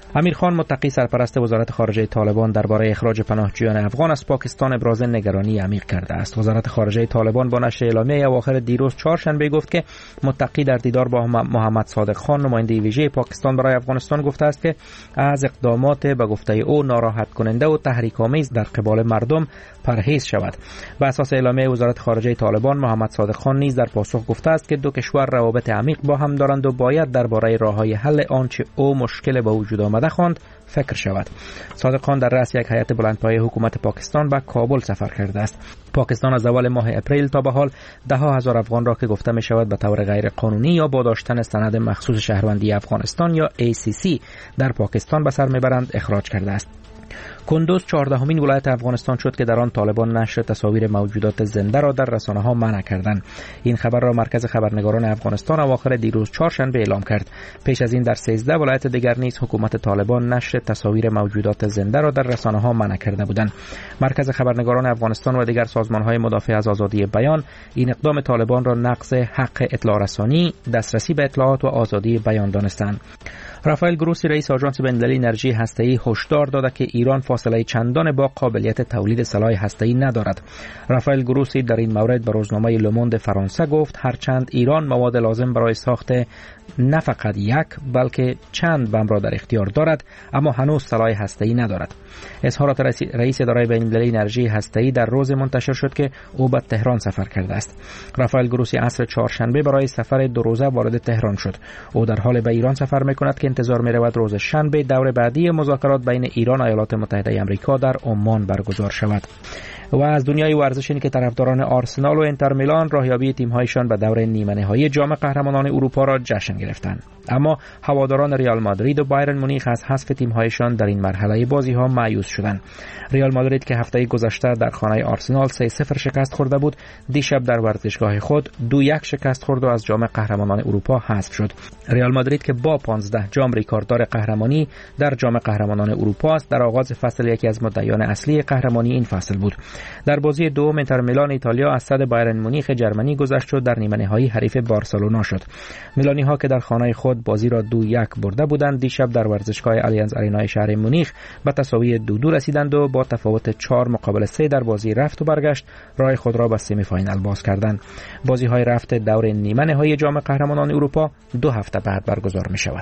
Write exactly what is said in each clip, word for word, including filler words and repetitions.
امیر خان متقی سرپرست وزارت خارجه طالبان درباره اخراج پناهجویان افغان از پاکستان ابراز نگرانی عمیق کرده است. وزارت خارجه طالبان با نشر اعلامیه اواخر دیروز چهارشنبه گفت که متقی در دیدار با محمد صادق خان نماینده ویژه پاکستان برای افغانستان گفته است که از اقدامات به گفته او ناراحت کننده و تحریک‌آمیز در قبال مردم پرهیز شود. بر اساس اعلامیه وزارت خارجه طالبان محمد صادق خان نیز در پاسخ گفته است که دو کشور روابط عمیق با هم دارند و باید درباره راه‌های حل آنچه او مشکل به وجود آمده خواند فکر شود. صادق خان در رأس یک هیئت بلندپایه حکومت پاکستان به کابل سفر کرده است. پاکستان از اول ماه اپریل تا به حال ده ها هزار افغان را که گفته می شود به طور غیر قانونی یا با داشتن سند مخصوص شهروندی افغانستان یا ای سی سی در پاکستان به سر میبرند اخراج کرده است. کندوز چهاردهمین ولایت افغانستان شد که در آن طالبان نشر تصاویر موجودات زنده را در رسانه ها منع کردند. این خبر را مرکز خبرنگاران افغانستان اواخر دیروز چهارشنبه اعلام کرد. پیش از این در سیزده ولایت دیگر نیز حکومت طالبان نشر تصاویر موجودات زنده را در رسانه ها منع کرده بودند. مرکز خبرنگاران افغانستان و دیگر سازمان های مدافع از آزادی بیان این اقدام طالبان را نقض حق اطلاع رسانی، دسترسی به اطلاعات و آزادی بیان دانستند. رافائل گروسی رئیس آژانس بین‌المللی انرژی هسته‌ای هشدار داده که ایران فاصله چندان با قابلیت تولید سلاح هسته‌ای ندارد. رافائل گروسی در این مورد به روزنامه لوموند فرانسه گفت هرچند ایران مواد لازم برای ساخت نه فقط یک بلکه چند بمب را در اختیار دارد، اما هنوز سلاح هسته‌ای ندارد. اظهارات رئیس اداره بین‌المللی انرژی هسته‌ای در روز منتشر شد که او به تهران سفر کرده است. رافائل گروسی عصر چهارشنبه برای سفر دو روزه وارد تهران شد. او در حال به ایران سفر می‌کند که انتظار می‌رود روز شنبه دور بعدی مذاکرات بین ایران و ایالات متحده آمریکا در عمان برگزار شود. و از دنیای ورزش این که طرفداران آرسنال و انتر میلان راهیابی تیم‌هایشان به دور نیمه نهایی جام قهرمانان اروپا را جشن گرفتند. اما هواداران ریال مادرید و بایرن مونیخ از حذف تیم‌هایشان در این مرحله بازی‌ها مایوس شدند. ریال مادرید که هفته گذشته در خانه آرسنال سه صفر شکست خورده بود، دیشب در ورزشگاه خود دو یک شکست خورد و از جام قهرمانان اروپا حذف شد. ریال مادرید که با پانزده جام ریکارددار قهرمانی در جام قهرمانان اروپا است، در آغاز فصل یکی از مدعیان اصلی قهرمانی این فصل بود. در بازی دوم انتر میلان ایتالیا از صد بایرن مونیخ جرمنی گذشت و در نیمه نهایی حریف بارسلونا شد. میلانی ها که در خانه خود بازی را دو یک برده بودند، دیشب در ورزشگاه آلیانز آرینا شهر مونیخ به تساوی دو دو رسیدند و با تفاوت چهار مقابل سه در بازی رفت و برگشت راه خود را به سمی فاینال باز کردند. بازی های رفت دور نیمه نهایی جام قهرمانان اروپا دو هفته بعد برگزار می شود.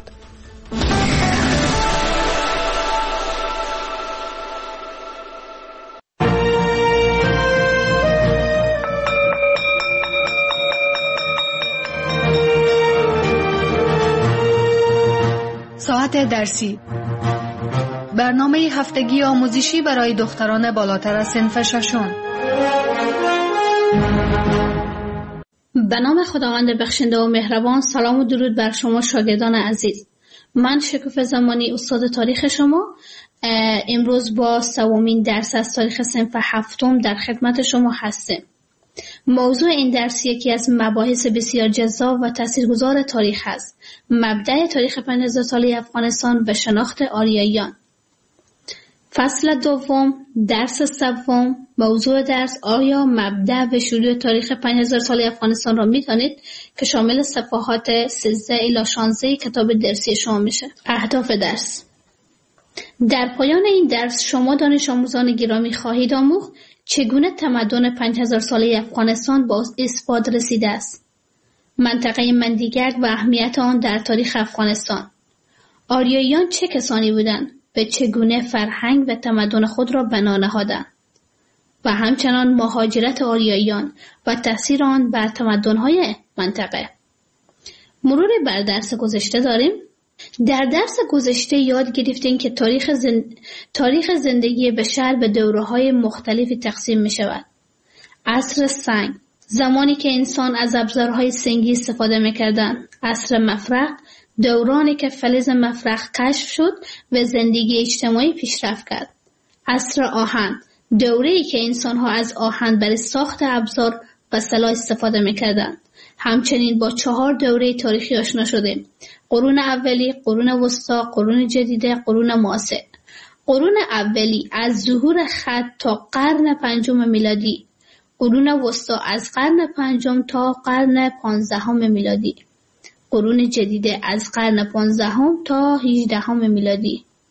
ساعت درسی، برنامه هفتگی آموزشی برای دختران بالاتر از صنف ششم. به نام خداوند بخشنده و مهربان. سلام و درود بر شما شاگردان عزیز. من شکوفه زمانی استاد تاریخ شما امروز با سومین درس از تاریخ صنف هفتم در خدمت شما هستم. موضوع این درس یکی از مباحث بسیار جذاب و تاثیرگذار تاریخ است. مبدأ تاریخ پنج هزار ساله افغانستان به شناخت آریاییان. فصل دوم، درس سوم. موضوع درس: آیا مبدأ و شروع تاریخ پنج هزار ساله افغانستان را می‌دانید که شامل صفحات سیزده الی شانزده کتاب درسی شما میشه. اهداف درس: در پایان این درس شما دانش آموزان گرامی خواهید آموخت چگونه تمدن پنج هزار ساله افغانستان با اثبات رسیده است، منطقه مندیگرد و اهمیت آن در تاریخ افغانستان، آریاییان چه کسانی بودند، به چگونه فرهنگ و تمدن خود را بنا نهادند و همچنان مهاجرت آریاییان و تأثیر آن بر تمدن‌های منطقه. مرور بر درس گذشته داریم. در درس گذشته یاد گرفتیم که تاریخ, زند... تاریخ زندگی بشر به دوره‌های مختلفی تقسیم می شود. عصر سنگ، زمانی که انسان از ابزارهای سنگی استفاده می کردن. عصر مفرق، دورانی که فلز مفرق کشف شد و زندگی اجتماعی پیشرفت کرد. عصر آهن، دوره‌ای که انسان‌ها از آهن برای ساخت ابزار و سلاح استفاده می کردن. همچنین با چهار دوره تاریخی آشنا شدیم: قرون اولی، قرون وسطی، قرون جدیده، قرون معاصر. قرون اولی از ظهور خط تا قرن پنجم میلادی، قرون وسطی از قرن پنجم تا قرن پانزدهم میلادی، قرون جدیده از قرن پانزدهم تا هجدهم میلادی.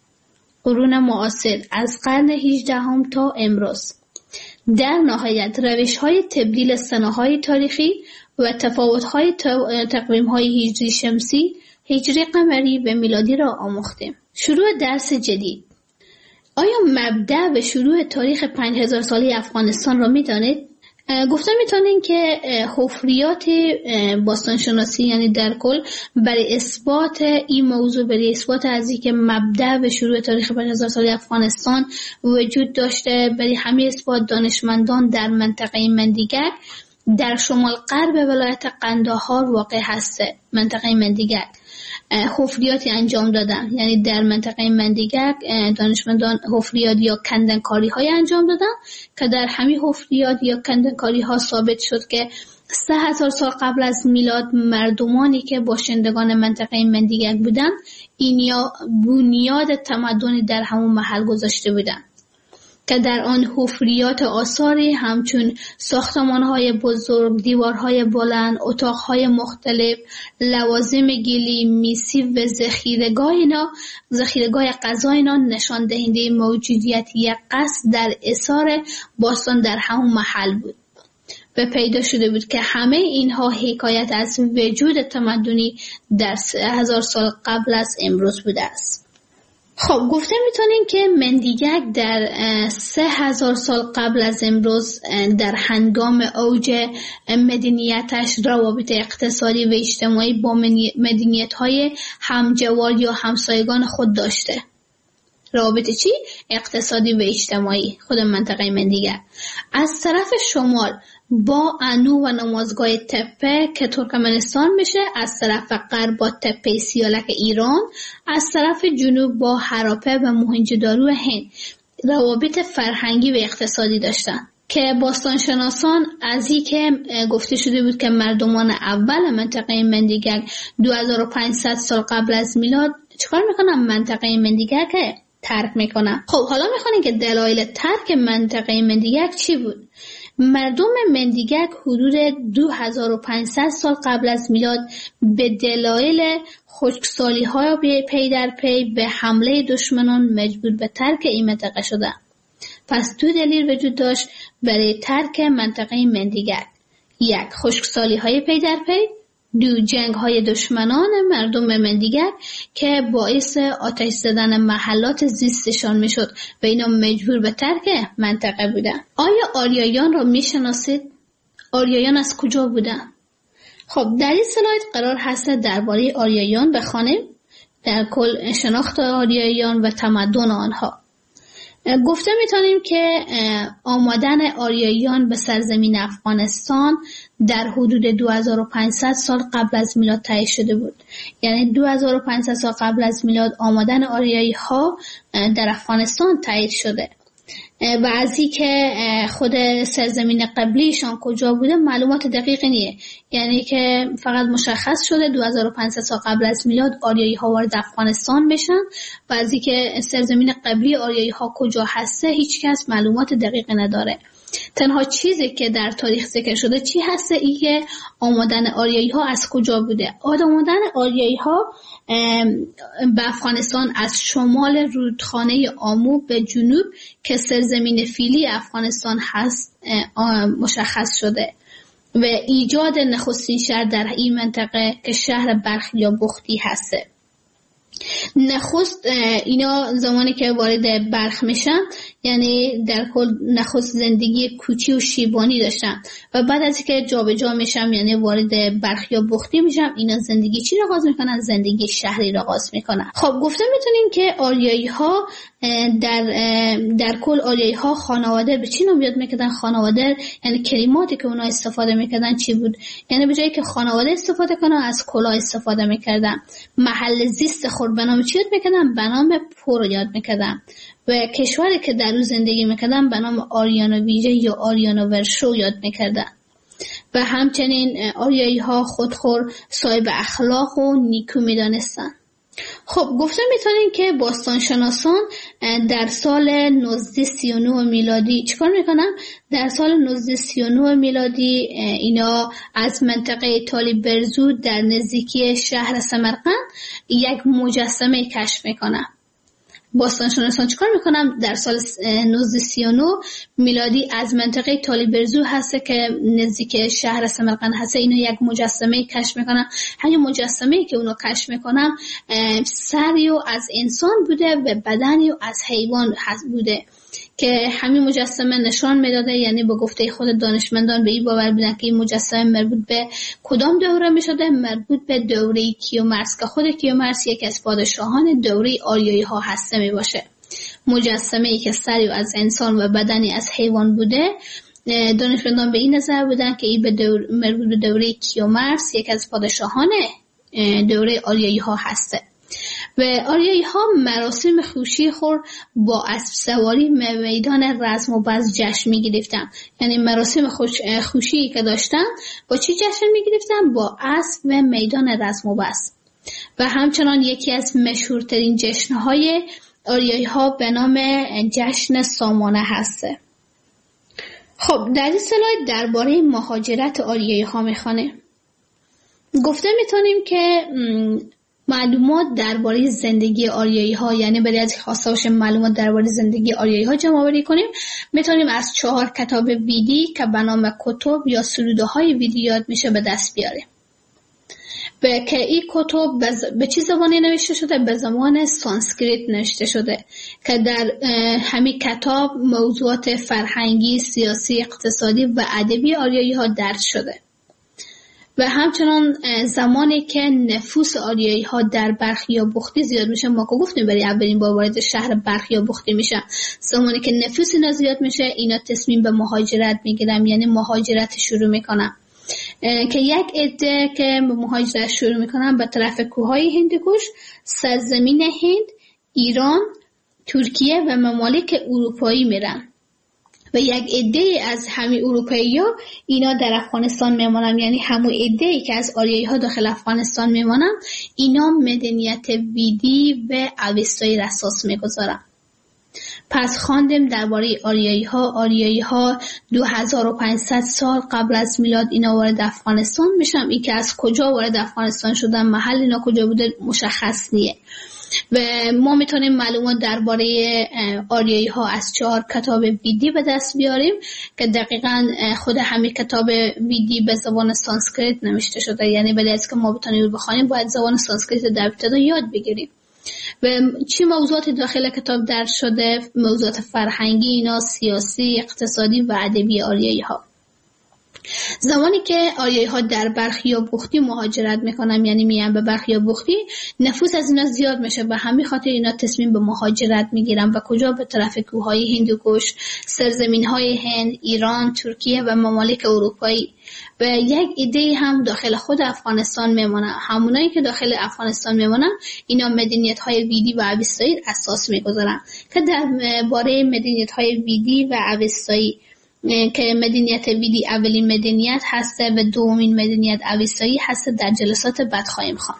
قرون معاصر از قرن هجدهم تا امروز. در نهایت روش‌های تبدیل سنه‌های تاریخی و تفاوت‌های تقویم‌های هجری شمسی، هجری قمری و میلادی را آموختیم. شروع درس جدید. آیا مبدأ و شروع تاریخ پنج هزار ساله افغانستان را می‌دانید؟ گفتم میتونین که حفریات باستانشناسی یعنی در کل برای اثبات این موضوع، برای اثبات از اینکه مبدأ و شروع تاریخ پنج هزار ساله افغانستان وجود داشته، برای همه اثبات دانشمندان در منطقه مندیگک در شمال غرب ولایت قندهار واقع هسته. منطقه مندیگک حفریاتی انجام دادن، یعنی در منطقه مندیگک دانشمندان حفریات یا کندنکاری های انجام دادن که در همین حفریات یا کندنکاری ها ثابت شد که سه هزار سال قبل از میلاد مردمانی که باشندگان منطقه مندیگک بودن این یا بنیاد تمدنی در همون محل گذاشته بودن که در آن حفریات آثاری همچون ساختمان‌های بزرگ، دیوارهای بلند، اتاق‌های مختلف، لوازم گلی، میسی و ذخیره‌گاه اینا، ذخیره‌گاه غذا اینا نشان دهنده موجودیت یک قصد در اثار باستان در همون محل بود و پیدا شده بود که همه اینها حکایت از وجود تمدنی در سه هزار سال قبل از امروز بوده است. خب گفته میتونیم که مندیگک در سه هزار سال قبل از امروز در هنگام اوج مدنیتش روابط اقتصادی و اجتماعی با مدنیت‌های همجوار یا همسایگان خود داشته. روابط چی؟ اقتصادی و اجتماعی خود منطقه مندیگک. از طرف شمال با انو و نمازگاه تپه که ترکمنستان میشه، از طرف غرب با تپه سیالک ایران، از طرف جنوب با هراپه و موهنجودارو هند روابط فرهنگی و اقتصادی داشتن که باستانشناسان از این که گفته شده بود که مردمان اول منطقه مندیگک دو هزار و پانصد سال قبل از میلاد چیکار میکنن؟ منطقه مندیگک ترک میکنن. خب حالا میخوانیم که دلایل ترک منطقه مندیگک چی بود؟ مردم مندیگک حدود دو هزار و پانصد سال قبل از میلاد به دلایل خشکسالی های پی در پی به حمله دشمنان مجبور به ترک این منطقه شدند. پس دو دلیل وجود داشت برای ترک منطقه مندیگک: یک، خشکسالی های پی در پی، دو، جنگ های دشمنان مردم مندیگک که باعث آتش زدن محلات زیستشان میشد و اینا مجبور به ترک منطقه بودن. آیا آریایان را میشناسید؟ آریایان از کجا بودن؟ خب در این سلاید قرار هست درباره آریایان بخوانیم، در کل شناخت آریایان و تمدن آنها. گفته میتونیم که آمدن آریایان به سرزمین افغانستان در حدود دو هزار و پانصد سال قبل از میلاد تایید شده بود. یعنی دو هزار و پانصد سال قبل از میلاد آمدن آریایی ها در افغانستان تایید شده و از این که خود سرزمین قبلیشان کجا بوده معلومات دقیقی نیه، یعنی که فقط مشخص شده دو هزار و پانصد سال قبل از میلاد آریایی ها وارد افغانستان بشن و از این که سرزمین قبلی آریایی ها کجا هسته هیچ کس معلومات دقیقی نداره. تنها چیزی که در تاریخ ذکر شده چی هسته؟ این که آمدن آریایی ها از کجا بوده. آمدن آریایی ها به افغانستان از شمال رودخانه آمو به جنوب که سرزمین فیلی افغانستان هست مشخص شده و ایجاد نخستین شهر در این منطقه که شهر بلخ یا بختی هسته. نخست اینا زمانی که وارد بلخ میشن یعنی در کل نخست زندگی کوچی و شیبانی داشتن و بعد از اینکه جا به جا میشن یعنی وارد بلخ یا بختی میشن اینا زندگی چی را آغاز میکنن؟ زندگی شهری را آغاز میکنن. خب گفته میتونیم که آریایی ها در در کل آریایی ها خانواده به چی نام یاد میکردن؟ خانواده یعنی کلماتی که اونا استفاده میکردن چی بود؟ یعنی به جایی که خانواده استفاده کنن از کلاه استفاده میکردن. محل زیست خود به نام چی یاد میکردن؟ به نام پور یاد میکردن و کشوری که در اون زندگی میکردن به نام آریانا ویژه یا آریانا ورشو یاد میکردن و همچنین آریایی ها خودخور، صاحب اخلاق و نیکو میدانستن. خب گفته میتونیم که باستانشناسان در سال نوزده سی و نه میلادی چیکار میکنن؟ در سال نوزده سی و نه میلادی اینا از منطقه تالی برزو در نزدیکی شهر سمرقند یک مجسمه کشف میکنن. باستانشناسان چیکار میکنن؟ در سال نوزده سی و نه میلادی از منطقه تالیبرزو هست که نزدیک شهر سمرقند هست، اینو یک مجسمه کشف میکنن. همین مجسمه که اونو کشف میکنن سری از انسان بوده و بدنی از حیوان هست بوده که همین مجسمه نشان میداده، یعنی با گفته خود دانشمندان به این باور بودن که این مجسمه مربوط به کدام دوره میشده؟ مربوط به دوره کیومرث که خود کیومرث یکی از پادشاهان دوره آریایی ها هسته می باشه. مجسمه ای که سری از انسان و بدنی از حیوان بوده، دانشمندان به این نظر بودن که این به دور مربوط به دوره کیومرث یکی از پادشاهان دوره آریایی ها هسته. و آریایی ها مراسم خوشی خور با اسب سواری میدان رزم و بز جشن می گرفتن. یعنی مراسم خوش خوشی که داشتن با چی جشن می گرفتن؟ با اسب و میدان رزم و بز. و همچنان یکی از مشهورترین جشنهای آریایی ها به نام جشن سامانه هسته. خب در این سلاید درباره مهاجرت آریایی ها میخوانه. گفته میتونیم که معلومات درباره زندگی آریایی ها، یعنی برای از خواسته باشه معلومات درباره زندگی آریایی ها جمع آوری کنیم، میتونیم از چهار کتاب ویدی که به نام کتب یا سروده های ویدی یاد میشه به دست بیاره. به که این کتب به چه زبانی نوشته شده؟ به زبان سانسکریت نوشته شده که در همین کتاب موضوعات فرهنگی، سیاسی، اقتصادی و ادبی آریایی ها درس شده. و همچنان زمانی که نفوس آریایی ها در برخی یا بختی زیاد میشه، ما که گفتیم برای اولین بار وارد شهر برخی یا بختی میشه، زمانی که نفوس اینا زیاد میشه اینا تصمیم به مهاجرت میگیرن، یعنی مهاجرت شروع میکنن که یک عده که به مهاجرت شروع میکنن به طرف کوههای هندوکش، سرزمین هند، ایران، ترکیه و ممالک اروپایی میرن. و یک عده از همین اروپایی‌ها اینا در افغانستان میمونن، یعنی همون عده‌ای که از آریایی‌ها داخل افغانستان میمونن اینا مدنیت ویدی و اوستایی را اساس میگذارن. پس خواندیم درباره آریایی‌ها. آریایی‌ها دو هزار و پانصد سال قبل از میلاد اینا وارد افغانستان میشن. این که از کجا وارد افغانستان شدن، محل اینا کجا بوده مشخص نیه. و ما میتونیم معلومات درباره آریایی ها از چهار کتاب ویدی به دست بیاریم که دقیقاً خود همین کتاب ویدی به زبان سانسکریت نوشته شده، یعنی برای از که ما بتونیم بخونیم باید زبان سانسکریت در ابتدا یاد بگیریم. و چی موضوعات داخل کتاب درس شده؟ موضوعات فرهنگی اینا، سیاسی، اقتصادی و ادبی آریایی ها. زمانی که آریایی ها در برخی یا بختی مهاجرت میکنن، یعنی میان به برخی یا بختی، نفوس از اینا زیاد میشه و همین خاطر اینا تصمیم به مهاجرت میگیرن و کجا؟ به طرف کوههای هندوکش، سرزمین های هند، ایران، ترکیه و ممالک اروپایی. و یک ایده هم داخل خود افغانستان میمونن. همونایی که داخل افغانستان میمونن اینا مدنیت های ویدی و اوستایی اساس میگذارن که در باره مدنیت های ویدی و اوستایی که مدنیت ویدی اولین مدنیت هسته و دومین مدنیت اوستایی هسته در جلسات بعد خواهیم خواند.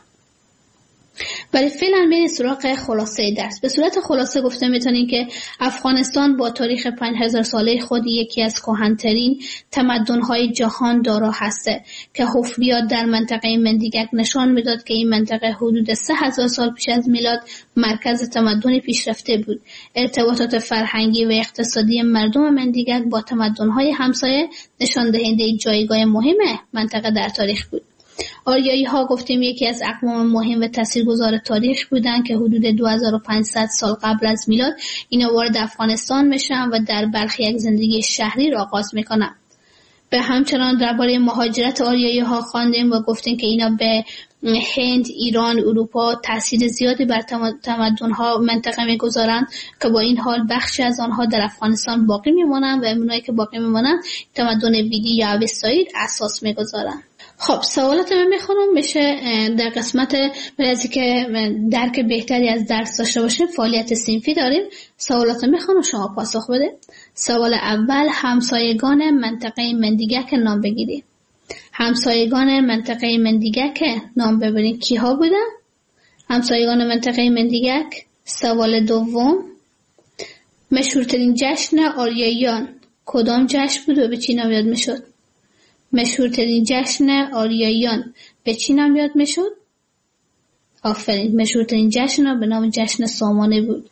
ولی فعلا بریم سراغ خلاصه درس. به صورت خلاصه گفته میتونیم که افغانستان با تاریخ پنج هزار ساله خود یکی از کهن‌ترین تمدن‌های جهان دارا هسته که حفریات در منطقه مندیگک نشان میداد که این منطقه حدود سه هزار سال پیش از میلاد مرکز تمدن پیشرفته بود. ارتباطات فرهنگی و اقتصادی مردم مندیگک با تمدن‌های همسایه نشان دهنده جایگاه مهم منطقه در تاریخ بود. آریایی ها گفتیم یکی از اقوام مهم و تاثیرگذار تاریخ بودن که حدود دو هزار و پانصد سال قبل از میلاد اینا وارد افغانستان میشن و در برخی یک زندگی شهری را آغاز میکنن. به همچنان درباره مهاجرت آریایی ها خواندیم و گفتیم که اینا به هند، ایران، اروپا تاثیر زیادی بر تمدن ها منطقه میگذارن که با این حال بخشی از آنها در افغانستان باقی میمونن و اونایی که باقی میمونن تمدن ویدی یا اوستایی اساس میگذارن. خب سوالات من میخونم میشه در قسمت برای از که درک بهتری از درس داشته باشیم فعالیت صنفی داریم. سوالات میخونم شما پاسخ بده. سوال اول، همسایگان منطقه مندیگک نام بگیرید. همسایگان منطقه مندیگک نام ببرید کی ها بودن؟ همسایگان منطقه مندیگک. سوال دوم، مشهورترین جشن آریاییان کدام جشن بود و به چی نام یاد میشد؟ مشهورترین جشن آریاییان به چی نام یاد میشد؟ آفرین، مشهورترین جشن به نام جشن سامانه بود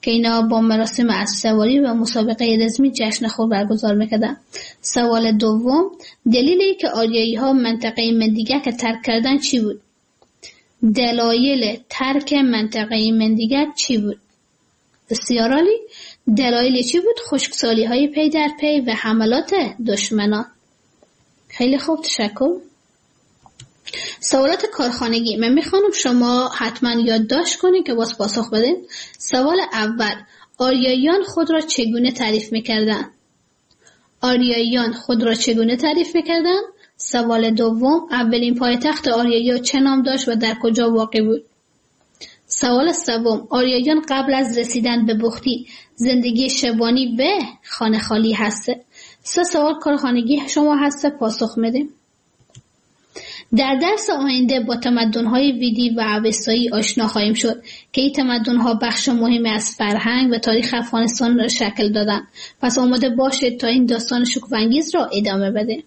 که اینا با مراسم اسب‌سواری و مسابقه رزمی جشن خود برگزار میکردن. سوال دوم، دلیلی که آریایی ها منطقه مندیگک ترک کردن چی بود؟ دلایل ترک منطقه مندیگک چی بود؟ بسیار عالی. دلایل چی بود؟ خشکسالی های پی در پی و حملات دشمنان. خیلی خوب، تشکر. سوالات کارخانگی من میخوانم شما حتما یادداشت کنید که باز پاسخ بدین. سوال اول، آریاییان خود را چگونه تعریف میکردن؟ آریاییان خود را چگونه تعریف میکردن؟ سوال دوم، اولین پایتخت آریایی چه نام داشت و در کجا واقع بود؟ سوال سوم، آریاییان قبل از رسیدن به بختی زندگی شبانی به خانه خالی هسته؟ سه سوال کارخانگی شما هسته، پاسخ میدیم. در درس آینده با تمدن‌های ویدی و اوستایی آشنا خواهیم شد که این تمدن‌ها بخش مهمی از فرهنگ و تاریخ افغانستان را شکل دادند. پس آماده باشید تا این داستان شکوف‌انگیز را ادامه بدیم.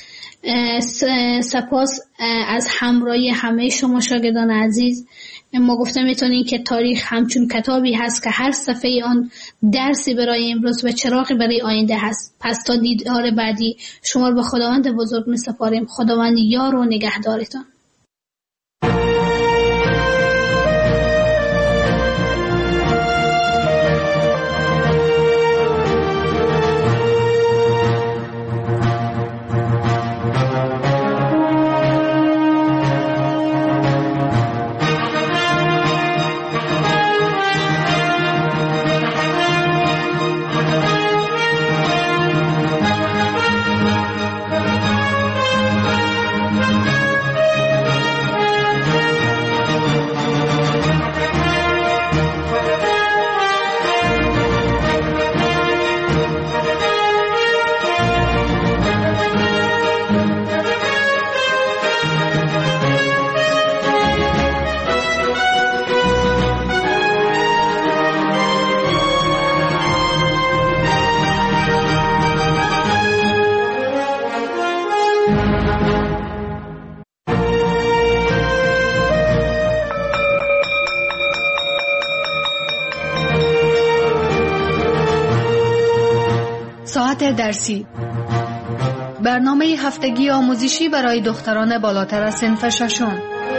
سپاس از همراهی همه شما شاگردان عزیز. ما گفتم میتونین که تاریخ همچون کتابی هست که هر صفحه آن درسی برای امروز و چراغی برای آینده هست. پس تا دیدار بعدی شما رو به خداوند بزرگ میسپاریم. خداوند یار و نگهدارتان. درسی، برنامه هفتگی آموزشی برای دختران بالاتر از صنف ششم.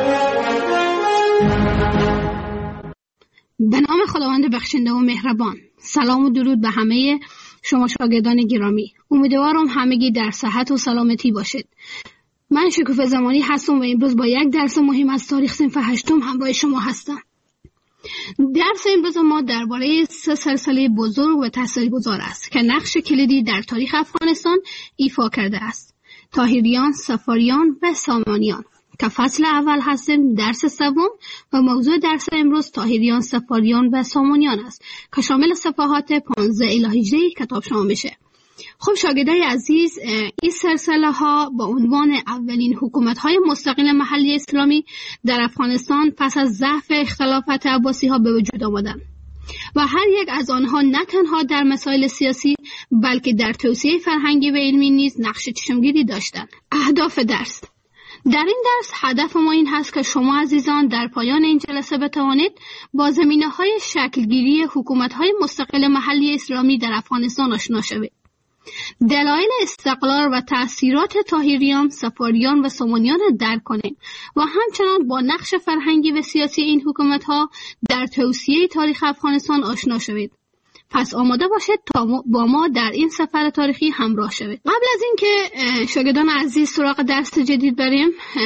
به نام خداوند بخشنده و مهربان. سلام و درود به همه شما شاگردان گرامی. امیدوارم همگی در صحت و سلامتی باشید. من شکوفه زمانی هستم و امروز با یک درس مهم از تاریخ صنف هشتم همراه شما هستم. درس امروز ما درباره سه سلسله بزرگ و تاثیرگذار است که نقش کلیدی در تاریخ افغانستان ایفا کرده است: طاهریان، صفاریان و سامانیان، که فصل اول هستند. درس سوم و موضوع درس امروز طاهریان، صفاریان و سامانیان است که شامل صفحات پانزده الی هجده کتاب شما میشه. خب شاگردای عزیز، این سلسله ها با عنوان اولین حکومت های مستقل محلی اسلامی در افغانستان پس از ضعف اختلافات عباسی ها به وجود آمدند و هر یک از آنها نه تنها در مسائل سیاسی بلکه در توسعه فرهنگی و علمی نیز نقش چشمگیری داشتند. اهداف درس: در این درس هدف ما این هست که شما عزیزان در پایان این جلسه بتوانید با زمینه‌های شکلگیری حکومت‌های مستقل محلی اسلامی در افغانستان آشنا شوید. دلایل استقلال و تأثیرات طاهریان، صفاریان و سامانیان را درک کنید و همچنان با نقش فرهنگی و سیاسی این حکومت‌ها در توسعه تاریخ افغانستان آشنا شوید. پس آماده باشید تا با ما در این سفر تاریخی همراه شوید. قبل از اینکه شاگردان عزیز سراغ درس جدید بریم،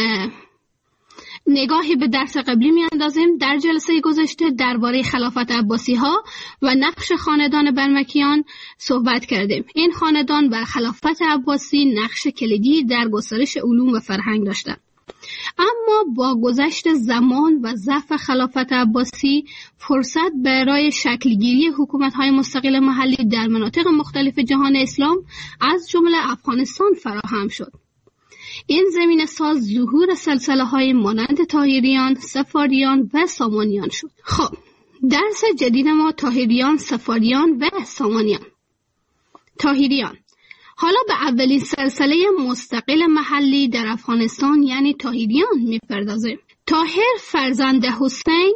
نگاهی به درس قبلی میاندازیم. در جلسه گذشته درباره خلافت عباسی ها و نقش خاندان برمکیان صحبت کردیم. این خاندان بر خلافت عباسی نقش کلیدی در گسترش علوم و فرهنگ داشتند. اما با گذشت زمان و ضعف خلافت عباسی فرصت برای شکلگیری حکومت‌های مستقل محلی در مناطق مختلف جهان اسلام از جمله افغانستان فراهم شد. این زمینه ساز ظهور سلسله های مانند طاهریان، صفاریان و سامانیان شد. خب درس جدید ما طاهریان، صفاریان و سامانیان. طاهریان. حالا به اولین سلسله مستقل محلی در افغانستان یعنی طاهریان میپردازیم. طاهر فرزند حسین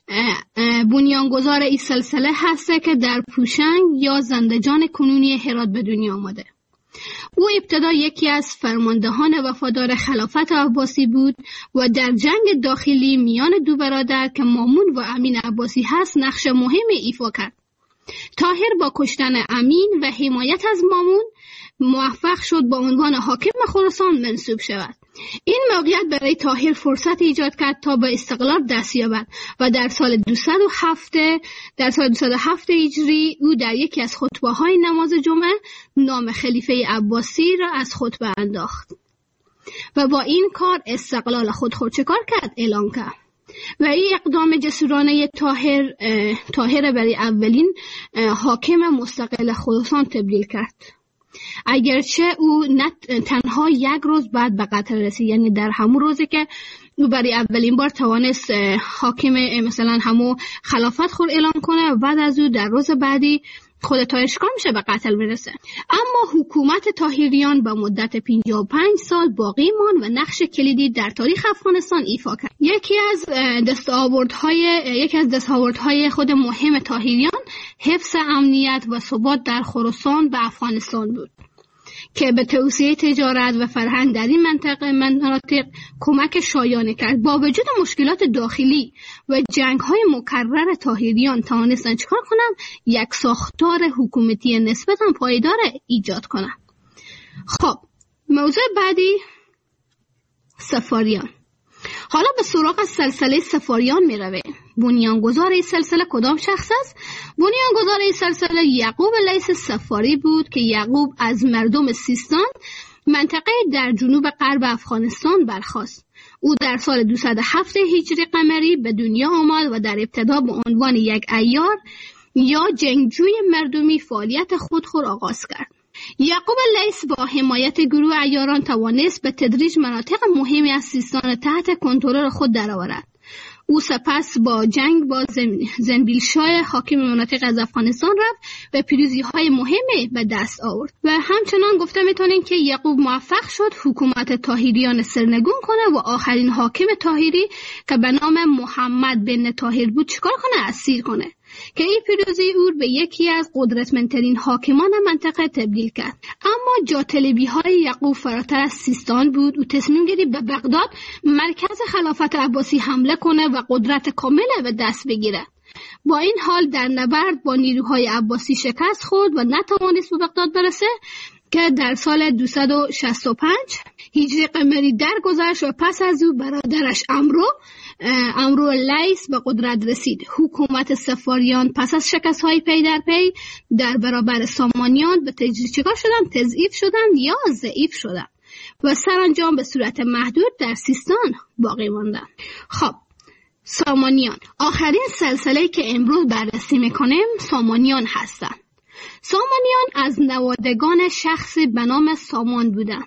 بنیانگذار این سلسله هسته که در پوشنگ یا زندجان کنونی هرات به دنیا آمده. او ابتدا یکی از فرماندهان وفادار خلافت عباسی بود و در جنگ داخلی میان دو برادر که مامون و امین عباسی هست نقش مهمی ایفا کرد. طاهر با کشتن امین و حمایت از مامون موفق شد با عنوان حاکم خراسان منصوب شود. این موقعیت برای طاهر فرصت ایجاد کرد تا به استقلال دست یابد و در سال دویست و هفت در سال دویست و هفت هجری او در یکی از خطبه‌های نماز جمعه نام خلیفه عباسی را از خطبه انداخت و با این کار استقلال خود خود چکار کرد اعلام کرد و این اقدام جسورانه طاهر طاهر برای اولین حاکم مستقل خراسان تبدیل کرد. اگرچه او نه تنها یک روز بعد به قتل رسید، یعنی در همون روزی که او برای اولین بار توانست حاکم مثلا همو خلافت خود اعلام کنه و بعد از او در روز بعدی خود طاهر شکار میشه به قتل میرسه. اما حکومت طاهریان به مدت پنجاه و پنج سال باقی ماند و نقش کلیدی در تاریخ افغانستان ایفا کرد. یکی از دستاوردهای یکی از دستاوردهای خود مهم طاهریان حفظ امنیت و ثبات در خراسان و افغانستان بود که به توسعه تجارت و فرهنگ در این منطقه مناطق کمک شایانه کرد. با وجود مشکلات داخلی و جنگ‌های مکرر طاهریان توانستند چیکار کنند؟ یک ساختار حکومتی نسبتاً پایدار ایجاد کنند. خب موضوع بعدی صفاریان. حالا به سراغ سلسله صفاریان می رویم. بنیانگذار این سلسله کدام شخص است؟ بنیانگذار این سلسله یعقوب لیث صفاری بود که یعقوب از مردم سیستان منطقه در جنوب غرب افغانستان برخاست. او در سال دویست و هفت هجری قمری به دنیا آمد و در ابتدا به عنوان یک عیار یا جنگجوی مردمی فعالیت خود خود آغاز کرد. یعقوب لیث با حمایت گروه عیاران توانست به تدریج مناطق مهمی از سیستان تحت کنترل خود درآورد. او سپس با جنگ با زنبیلشاه حاکم مناطق از افغانستان رفت و پیروزی‌های مهمی به دست آورد و همچنان گفته میتونیم که یعقوب موفق شد حکومت طاهریان سرنگون کنه و آخرین حاکم طاهری که به نام محمد بن طاهر بود چیکار کنه؟ اسیر کنه که این پیروزی او به یکی از قدرتمندترین حاکمان منطقه تبدیل کرد. اما جاطلبی های یعقوب فراتر از سیستان بود. او تصمیم گرفت به بغداد مرکز خلافت عباسی حمله کنه و قدرت کامل به دست بگیره. با این حال در نبرد با نیروهای عباسی شکست خورد و نتوانست به بغداد برسه که در سال دویست و شصت و پنج هجری قمری درگذشت و پس از او برادرش عمرو عمرو لیث به قدرت رسید. حکومت صفاریان پس از شکست‌های پی در پی در برابر سامانیان به تدریج چیکار شدن؟ تضعیف شدن یا ضعیف شدن و سرانجام به صورت محدود در سیستان باقی ماندن. خب سامانیان، آخرین سلسله که امروز بررسی میکنیم سامانیان هستند. سامانیان از نوادگان شخصی به نام سامان بودند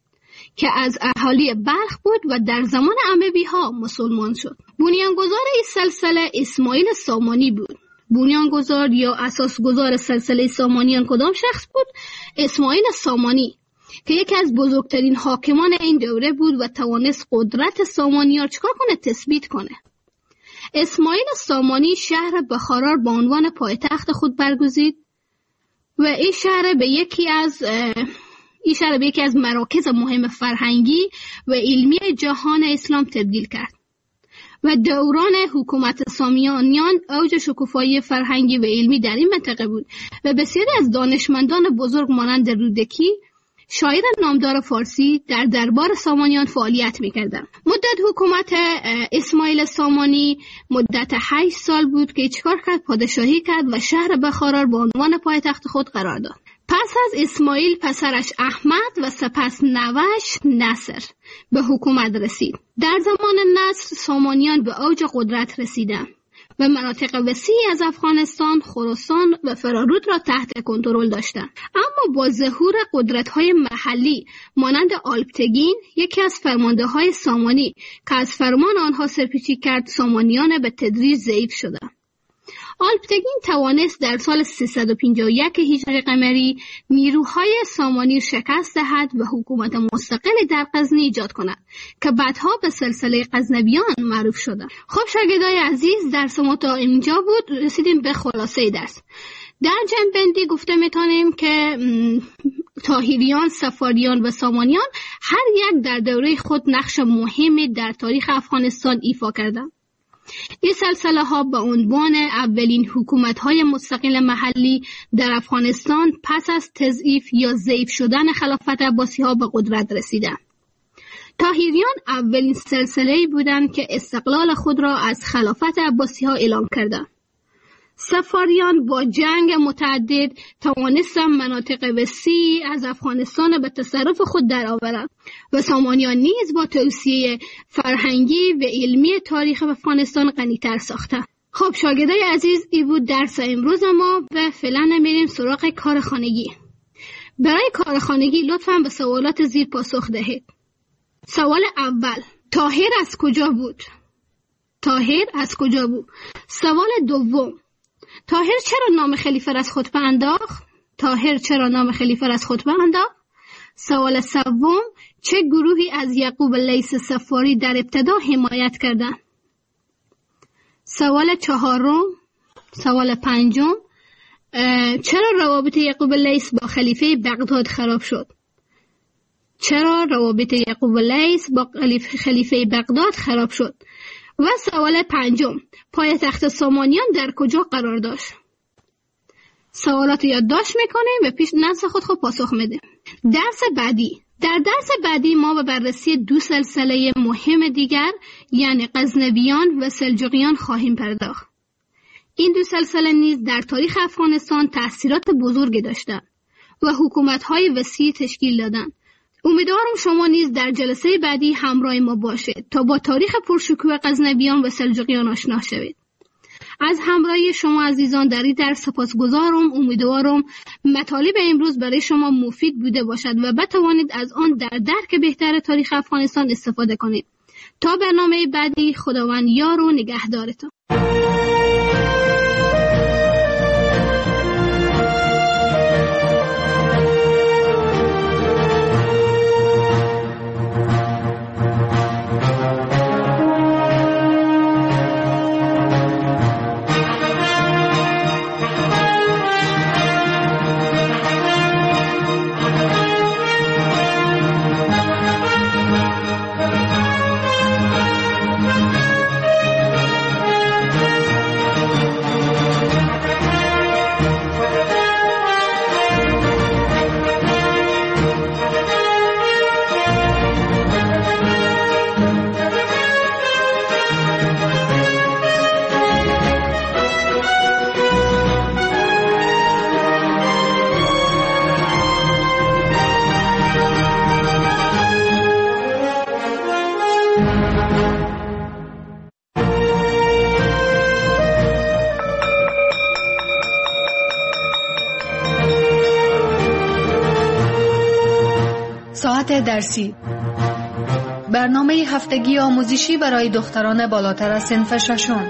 که از اهالی بلخ بود و در زمان اموی ها مسلمان شد. بنیانگذار این سلسله اسماعیل سامانی بود. بنیانگذار یا اساسگذار سلسله سامانیان کدام شخص بود؟ اسماعیل سامانی که یکی از بزرگترین حاکمان این دوره بود و توانست قدرت سامانیان چکار کنه؟ تثبیت کنه. اسماعیل سامانی شهر بخارا با عنوان پایتخت خود برگزید و این شهر به یکی از این شهر به یکی از مراکز مهم فرهنگی و علمی جهان اسلام تبدیل کرد و دوران حکومت سامانیان اوج شکوفایی فرهنگی و علمی در این منطقه بود و بسیاری از دانشمندان بزرگ مانند رودکی، شاعر نامدار فارسی، در دربار سامانیان فعالیت می‌کردند. مدت حکومت اسماعیل سامانی مدت هشت سال بود که چیکار کرد؟ پادشاهی کرد و شهر بخارا به عنوان پایتخت خود قرار داد. پس از اسماعیل پسرش احمد و سپس نوش نصر به حکومت رسید. در زمان نصر سامانیان به اوج قدرت رسیدند و مناطق وسیعی از افغانستان، خراسان و فرارود را تحت کنترل داشتند. اما با ظهور قدرت‌های محلی مانند آلپتگین، یکی از فرمانده‌های سامانی که از فرمان آنها سرپیچی کرد، سامانیان به تدریج ضعیف شدند. آلپتگین توانست در سال سیصد و پنجاه و یک هجری قمری نیروهای سامانی شکست دهد و حکومت مستقل در غزنی ایجاد کند که بعدها به سلسله غزنویان معروف شد. خب شاگردای عزیز، درس ما تا اینجا بود. رسیدیم به خلاصه درس. در جنبندی گفته میتونیم که طاهریان، صفاریان و سامانیان هر یک در دوره خود نقش مهمی در تاریخ افغانستان ایفا کردند. این سلسله ها به عنوان اولین حکومت های مستقل محلی در افغانستان پس از تضعیف یا ضعیف شدن خلافت عباسی ها به قدرت رسیدند. طاهریان اولین سلسله‌ای بودند که استقلال خود را از خلافت عباسی ها اعلام کردند. صفاریان با جنگ متعدد توانستند مناطق وسیعی از افغانستان به تصرف خود درآورند و سامانیان نیز با توسعه فرهنگی و علمی تاریخ افغانستان غنی‌تر ساختند. خب شاگردای عزیز، این بود درس امروز ما و فعلا میریم سراغ کار خانگی. برای کار خانگی لطفاً به سوالات زیر پاسخ دهید. سوال اول: طاهر از کجا بود؟ طاهر از کجا بود؟ سوال دوم: طاهر چرا نام خلیفه را از خطبه انداخت؟ طاهر چرا نام خلیفه را از خطبه انداخت؟ سوال سوم: چه گروهی از یعقوب لیث صفاری در ابتدا حمایت کردند؟ سوال چهارم: سوال پنجم: چرا روابط یعقوب لیث با خلیفه بغداد خراب شد؟ چرا روابط یعقوب لیث با خلیفه بغداد خراب شد؟ و سوال پنجم: پایتخت سامانیان در کجا قرار داشت؟ سوالات یادداشت میکنیم و پیش نفس خود خود پاسخ میدیم. درس بعدی. در درس بعدی ما به بررسی دو سلسله مهم دیگر یعنی غزنویان و سلجوقیان خواهیم پرداخت. این دو سلسله نیز در تاریخ افغانستان تأثیرات بزرگی داشتند و حکومت‌های وسیع تشکیل دادند. امیدوارم شما نیز در جلسه بعدی همراه ما باشید تا با تاریخ پرشکوه غزنویان و سلجوقیان آشنا شوید. از همراهی شما عزیزان در این درس سپاسگزارم. امیدوارم مطالب امروز برای شما مفید بوده باشد و بتوانید از آن در درک بهتر تاریخ افغانستان استفاده کنید. تا برنامه بعدی، خداوند یار و نگهدارتان. ساعت درسی، برنامه هفتگی آموزشی برای دختران بالاتر از صنف ششم.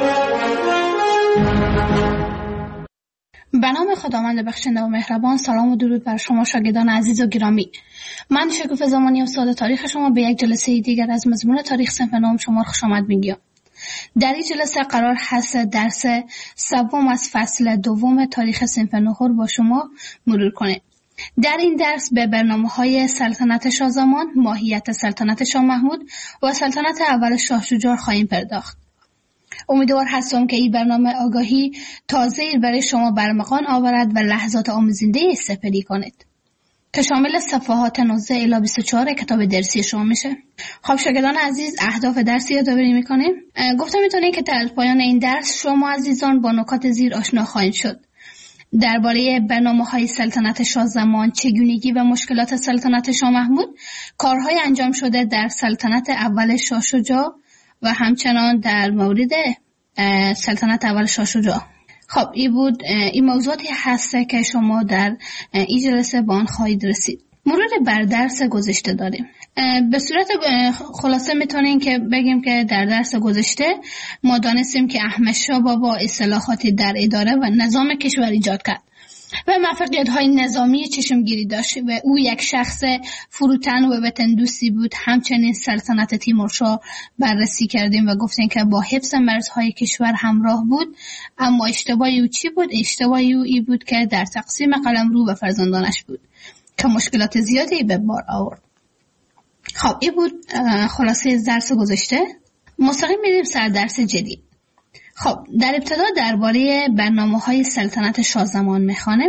به نام خداوند بخشنده و مهربان، سلام و درود بر شما شاگردان عزیز و گرامی. من شکوفه زمانی استاد تاریخ شما به یک جلسه دیگر از مضمون تاریخ صنف نهم شما خوش آمد میگم. در این جلسه قرار هست درس سوم از فصل دوم تاریخ صنف نهم با شما مرور کنیم. در این درس به برنامه‌های سلطنت شاه زمان، ماهیت سلطنت شاه محمود و سلطنت اول شاه شجاع خواهیم پرداخت. امیدوار هستم که این برنامه آگاهی تازه‌ای برای شما برمغان آورد و لحظات آموزنده سپری کنید که شامل صفحات نوزده الی بیست و چهار کتاب درسی شما میشه. خب شاگردان عزیز، اهداف درسی یادآوری می‌کنیم. گفتم میتونید که در پایان این درس شما عزیزان با نکات زیر آشنا خواهید شد. درباره برنامه‌های سلطنت شاه زمان، چگونگی و مشکلات سلطنت شاه محمود، کارهای انجام شده در سلطنت اول شاه شجاع و همچنان در مورد سلطنت اول شاه شجاع. خب این بود، این موضوعاتی هست که شما در این جلسه با آن خواهید رسید. مرور بر درس گذشته داریم. به صورت خلاصه میتونیم که بگیم که در درس گذشته ما دانستیم که احمد شاه بابا اصلاحاتی در اداره و نظام کشور ایجاد کرد و موفقیت‌های نظامی چشمگیری داشت و او یک شخص فروتن و وطن دوستی بود. همچنین سلطنت تیمورشاه بررسی کردیم و گفتیم که با حفظ مرزهای کشور همراه بود، اما اشتباهی او چی بود؟ اشتباهی او ای بود که در تقسیم قلمرو و فرزندانش بود که مشکلات زیادی به بار آورد. خب این بود خلاصه درس گذشته. مستقیم میریم سر درس جدید. خب در ابتدا درباره برنامه‌های سلطنت شاهزمان میخوانیم.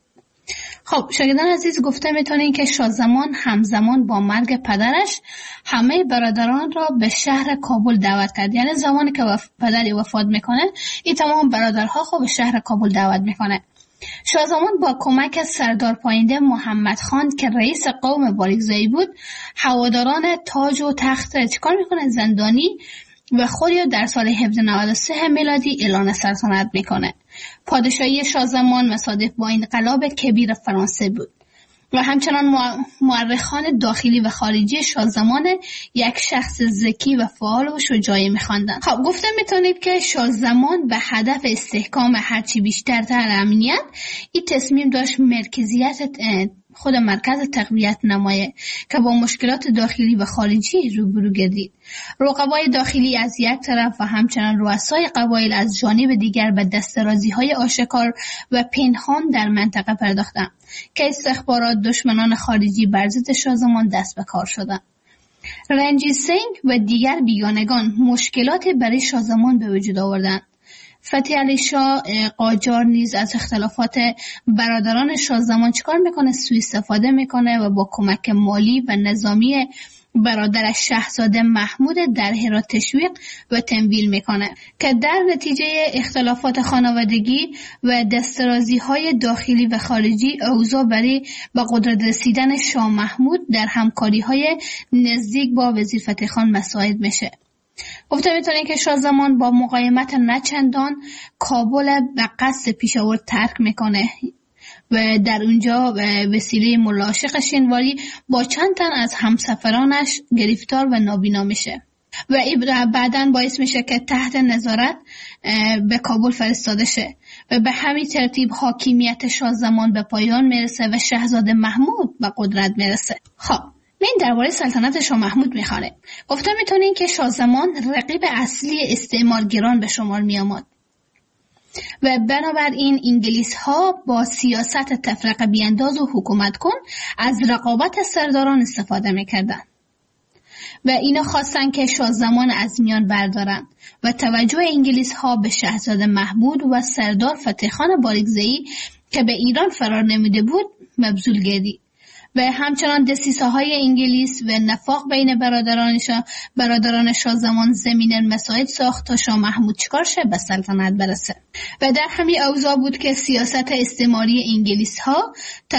خب شاگردان عزیز، گفته میتونین که شاهزمان همزمان با مرگ پدرش همه برادران را به شهر کابل دعوت کرد. یعنی زمانی که وف... پدری وفات میکنه، این تمام برادرها خب به شهر کابل دعوت میکنه. شاهزمان با کمک سردار پاینده محمد خان که رئیس قوم باریکزایی بود، هواداران تاج و تخت چیکار میکنه؟ زندانی و خودی در سال هزار و نود و سه میلادی اعلان سلطنت میکنه. پادشاهی شاهزمان مصادف با انقلاب کبیر فرانسه بود و همچنان مورخان داخلی و خارجی شاهزمان یک شخص ذکی و فعال و شجاعی می‌خواندند. خب گفته میتونید که شاهزمان به هدف استحکام هرچی بیشتر در امنیت، این تصمیم داشت مرکزیت خود مرکز تقویت نمایه که با مشکلات داخلی و خارجی روبرو گردید. رقبای داخلی از یک طرف و همچنان رؤسای قبایل از جانب دیگر به دسترازی‌های آشکار و پنهان در منطقه پرداختند که استخبارات دشمنان خارجی بر ضد شاهزمان دست به کار شدند. رنجیت سنگ و دیگر بیگانگان مشکلاتی برای شاهزمان به وجود آوردند. فتح علی شاه قاجار نیز از اختلافات برادران شاهزمان چیکار میکنه؟ سوء استفاده میکنه و با کمک مالی و نظامی برادرش شاهزاده محمود در هرات تشویق و تمویل میکنه که در نتیجه اختلافات خانوادگی و دسترازی‌های داخلی و خارجی اوضاع برای به قدرت رسیدن شاه محمود در همکاری‌های نزدیک با وزیر فتح خان مساعد میشه. گفته میتونیم که شاهزمان با مقاومت نچندان کابل به قصد پیشاور ترک میکنه و در اونجا به وسیله ملاحق شینواری با چند تن از همسفرانش گرفتار و نابینا میشه و این بعداً باعث میشه که تحت نظارت به کابل فرستاده شه و به همین ترتیب حاکمیت شاهزمان به پایان میرسه و شاهزاده محمود به قدرت میرسه. خب من درباره سلطنت شاه محمود میخوانم. گفته میتونین که شاهزمان رقیب اصلی استعمارگران به شمار میآمد و بنابراین انگلیس ها با سیاست تفرقه بیانداز و حکومت کن از رقابت سرداران استفاده میکردن و اینا خواستن که شاهزمان از میان بردارن و توجه انگلیس ها به شاهزاده محمود و سردار فتح خان باریکزایی که به ایران فرار نمیده بود مبذول گردید و همچنان دسیسه‌های انگلیس و نفاق بین برادرانشان برادران شاهزمان زمینه مساعد ساخت تا شاه محمود چیکار شه؟ به سلطنت برسه و در همین اوضاع بود که سیاست استعماری انگلیس ها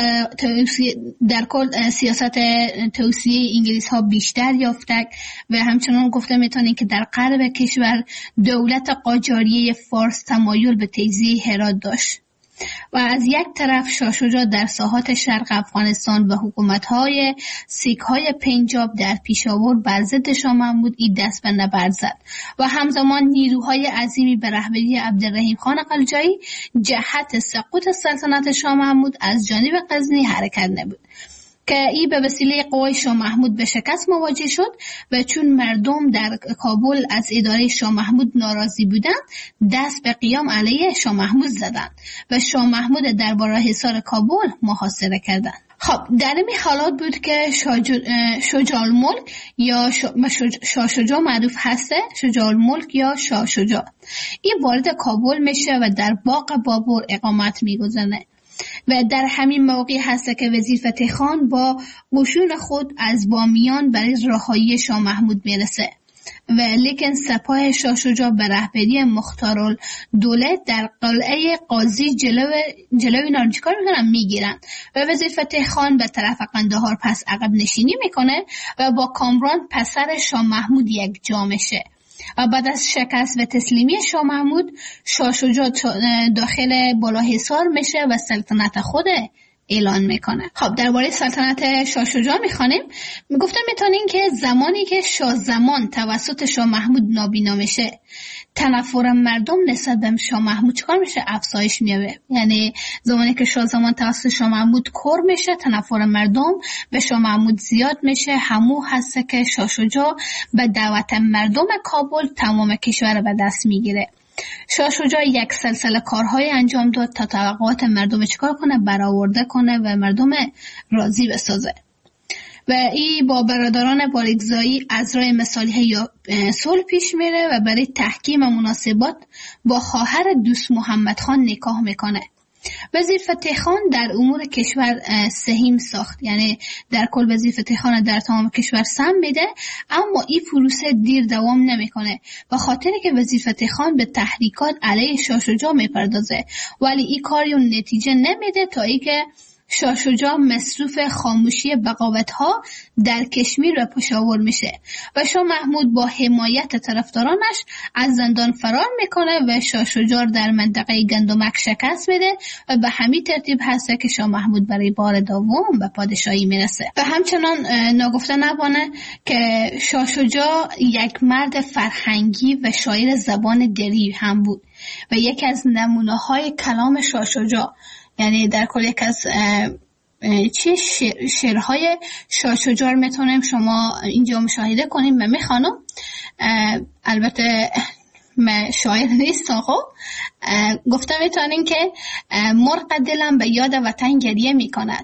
در کل سیاست توسعه انگلیس ها بیشتر یافتک و همچنان گفته میتونیم که در غرب کشور دولت قاجاریه فارس تمایل به تجزیه هرات داشت و از یک طرف شاه شجاع در ساحات شرق افغانستان و حکومت‌های سیک‌های پنجاب در پیشاور بر ضد شاه محمود این دست به نبرد زد و همزمان نیروهای عظیمی به رهبری عبدالرحیم خان قلجایی جهت سقوط سلطنت شاه محمود از جانب غزنی حرکت نمود که ای به وسیله قوای شاه محمود به شکست مواجه شد و چون مردم در کابل از اداره شاه محمود ناراضی بودند دست به قیام علیه شاه محمود زدند و شاه محمود درباره حصار کابل محاصره کردند. خب در این حالات بود که شجاع الملک یا شاه شجاع معروف هسته، شجاع الملک یا شاه شجاع، این وارد کابل میشه و در باغ بابر اقامت میگذاره و در همین موقع هست که وزیر فتح خان با قشون خود از بامیان برای رهایی شاه محمود میرسه و لیکن سپاه شاه شجاع به رهبری مختارالدوله در قلعه قاضی جلو جلوی اینا رو چیکار میکنن؟ میگیرن و وزیر فتح خان به طرف قندهار پس عقب نشینی میکنه و با کامران پسر شاه محمود یک جا میشه و بعد از شکست و تسلیمی شاه محمود شاه شجاع داخل بالاحصار میشه و سلطنت خود اعلان میکنه. خب درباره سلطنت شاه شجاع میخوانیم. میگفتم میتونین که زمانی که شاه زمان توسط شاه محمود نابینا میشه، تنفر مردم نسبت به شاه محمود چیکار میشه؟ افزایش میاره. یعنی زمانی که شاه زمان توسط شاه محمود کور میشه، تنفر مردم به شاه محمود زیاد میشه. همو هست که شاه شجاع به دعوت مردم کابل تمام کشور به دست میگیره. شاه شجاع یک سلسله کارهای انجام داد تا توقعات مردم چیکار کنه؟ برآورده کنه و مردم راضی بسازه. و این با برادران باریکزایی از راه مصالحه یا صلح پیش میره و برای تحکیم مناسبات با خواهر دوست محمد خان نکاح میکنه. وزیر فتح خان در امور کشور سهیم ساخت، یعنی در کل وزیر فتح خان در تمام کشور سهم میده، اما این پروسه دیر دوام نمیکنه به خاطر که وزیر فتح خان به تحریکات علیه شاه شجاع میپردازه، ولی این کاری اون نتیجه نمیده تا ای که شاه شجاع مصروف خاموشی بغاوت‌ها در کشمیر و پشاور میشه و شاه محمود با حمایت طرفدارانش از زندان فرار میکنه و شاه شجاع در منطقه گندمک شکست میده و به همین ترتیب هست که شاه محمود برای بار دوم به پادشاهی میرسه. و همچنان ناگفته نبانه که شاه شجاع یک مرد فرهنگی و شاعر زبان دری هم بود و یکی از نمونه‌های کلام شاه شجاع، یعنی در کل یک از چه شعر، شعرهای شاه شجاع میتونیم شما اینجا مشاهده کنیم. من میخوانم، البته من شاعر نیستم. خب گفتم میتونیم که مرغ دلم به یاد وطن گریه میکند،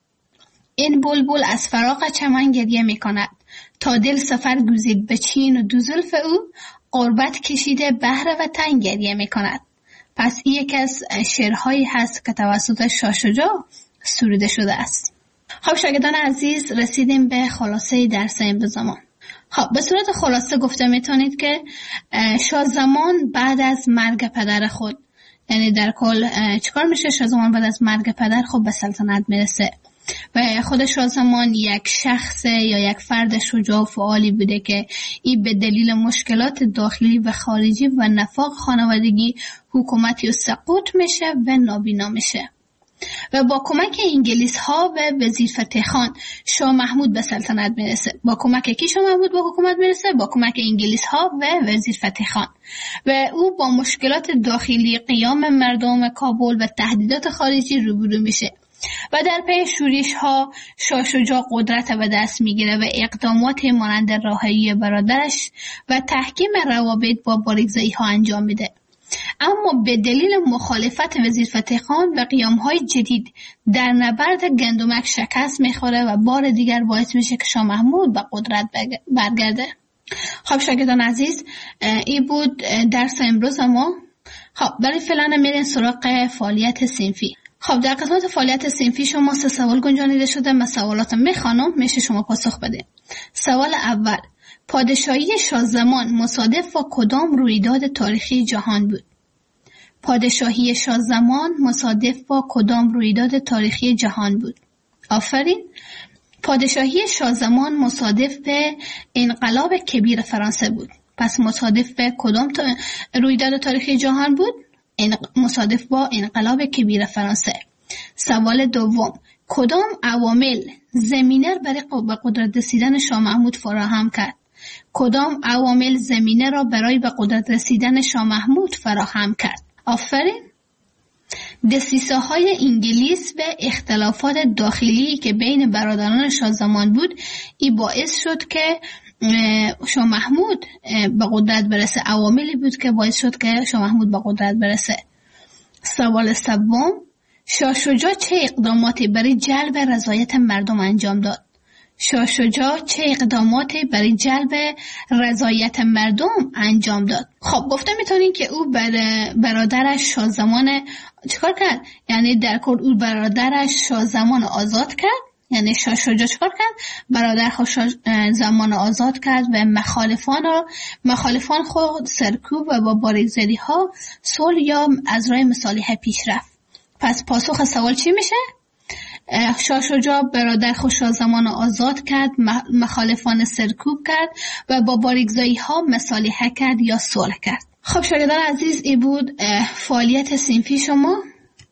این بلبل از فراق چمن گریه میکند، تا دل سفر گزید به چین و دو زلف او، غربت کشیده بهر وطن گریه میکند. پس این یک از شعرهایی هست که توسط شاه شجاع سروده شده است. خب شاگردان عزیز، رسیدیم به خلاصه درس امروز زمان. خب به صورت خلاصه گفته میتونید که شاه زمان بعد از مرگ پدر خود، یعنی در کل چیکار میشه؟ شاه زمان بعد از مرگ پدر خود به سلطنت میرسه و خود شاه زمان یک شخص یا یک فرد شجاع و فعالی بوده که این به دلیل مشکلات داخلی و خارجی و نفاق خانوادگی حکومتی و سقوط میشه و نابینا میشه و با کمک انگلیس ها و وزیر فتح خان شاه محمود به سلطنت میرسه. با کمک کی شاه محمود به حکومت میرسه؟ با کمک انگلیس ها و وزیر فتح خان و او با مشکلات داخلی قیام مردم کابل و تهدیدات خارجی روبرو میشه و در پی شورش ها شاه شجاع قدرت به دست میگیره و اقدامات مانند رهایی برادرش و تحکیم روابط با باریکزایی ها انجام میده. اما به دلیل مخالفت وزیر فتح خان و قیام‌های جدید در نبرد گندمک شکست میخوره و بار دیگر باعث میشه که شاه محمود به قدرت برگرده. خب شاگردان عزیز، این بود درس امروز ما. خب برای فعلا میرین سراغ فعالیت صنفی. خب در قسمت فعالیت صنفی شما سه سوال گنجانیده شده. من سوالات میخوانم، میشه شما پاسخ بده. سوال اول: پادشاهی شاه زمان مصادف با کدام رویداد تاریخی جهان بود؟ پادشاهی شاه زمان مصادف با کدام رویداد تاریخی جهان بود؟ آفرین. پادشاهی شاه زمان مصادف به انقلاب کبیر فرانسه بود. پس مصادف به کدام رویداد تاریخی جهان بود؟ مصادف با انقلاب کبیر فرانسه. سوال دوم: کدام عوامل زمینه برای به قدرت رسیدن شاه محمود فراهم کرد؟ کدام عوامل زمینه را برای به قدرت رسیدن شاه محمود فراهم کرد؟ آفرین. دسیسه های انگلیس و اختلافات داخلی که بین برادران شاه زمان بود، این باعث شد که شاه محمود به قدرت برسه. عواملی بود که باعث شد که شاه محمود به قدرت برسه. سوال سوم: شاه شجاع چه اقداماتی برای جلب رضایت مردم انجام داد؟ شاه شجاع چه اقداماتی برای جلب رضایت مردم انجام داد؟ خب گفته میتونین که او بر برادرش شاه زمان چیکار کرد؟ یعنی در کل او برادرش شاه زمان آزاد کرد. یعنی شاه شجاع چیکار کرد؟ برادر خود شاه زمان آزاد کرد و مخالفان را مخالفان خود سرکوب و با باریکزایی ها صلح یا از راه مصالحه پیش رفت. پس پاسخ سوال چی میشه؟ شاه شجاع برادر خود شاه زمان آزاد کرد، مخالفان سرکوب کرد و با باریکزایی ها مصالحه کرد یا صلح کرد. خب شاگردان عزیز، این بود فعالیت صنفی شما.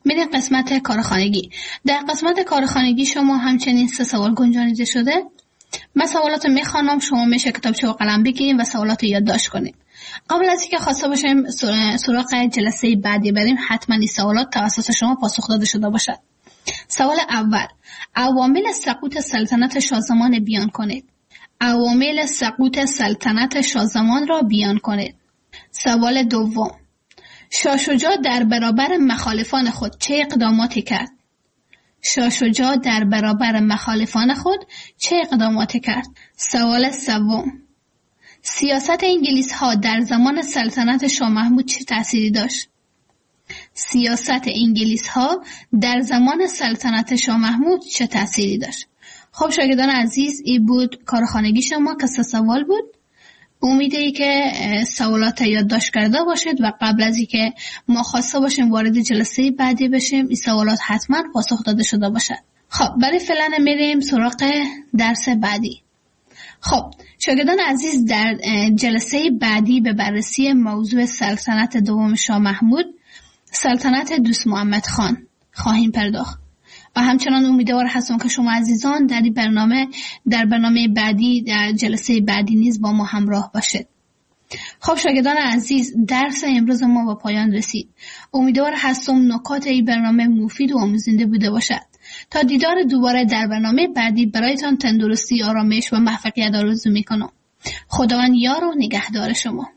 میریم قسمت کارخانگی. در قسمت کارخانگی شما همچنین سه سوال گنجانیده شده. من سوالات رو میخوانم، شما میشه کتابچه و قلم بگیریم و سوالات رو یادداشت کنیم. قبل از اینکه خواسته باشیم سراغ جلسه بعدی بریم، حتما این سوالات توسط شما پاسخ داده شده باشد. سوال اول: عوامل سقوط سلطنت شاهزمان بیان کنید. عوامل سقوط سلطنت شاهزمان را بیان کنید. سوال دوم: شاه شجاع در برابر مخالفان خود چه اقداماتی کرد؟ شاه شجاع در برابر مخالفان خود چه اقداماتی کرد؟ سوال سوم: سیاست انگلیس ها در زمان سلطنت شاه محمود چه تأثیری داشت؟ سیاست انگلیس ها در زمان سلطنت شاه محمود چه تأثیری داشت؟ خب شاگردان عزیز، این بود کارخانگی شما که سه سوال بود. امیده که سوالات یادداشت کرده باشید و قبل از اینکه ما خواسته باشیم وارد جلسه بعدی بشیم این سوالات حتما پاسخ داده شده باشد. خب برای فعلا میریم سراغ درس بعدی. خب شاگردان عزیز، در جلسه بعدی به بررسی موضوع سلطنت دوم شاه محمود، سلطنت دوست محمد خان خواهیم پرداخت و همچنان امیدوار هستم که شما عزیزان در این برنامه در برنامه بعدی در جلسه بعدی نیز با ما همراه باشید. خب شاگردان عزیز، درس امروز ما به پایان رسید. امیدوار هستم نکات این برنامه مفید و آموزنده بوده باشد. تا دیدار دوباره در برنامه بعدی برایتان تندرستی، آرامش و موفقیت آرزو میکنم. خداوند یار و نگهدار شما.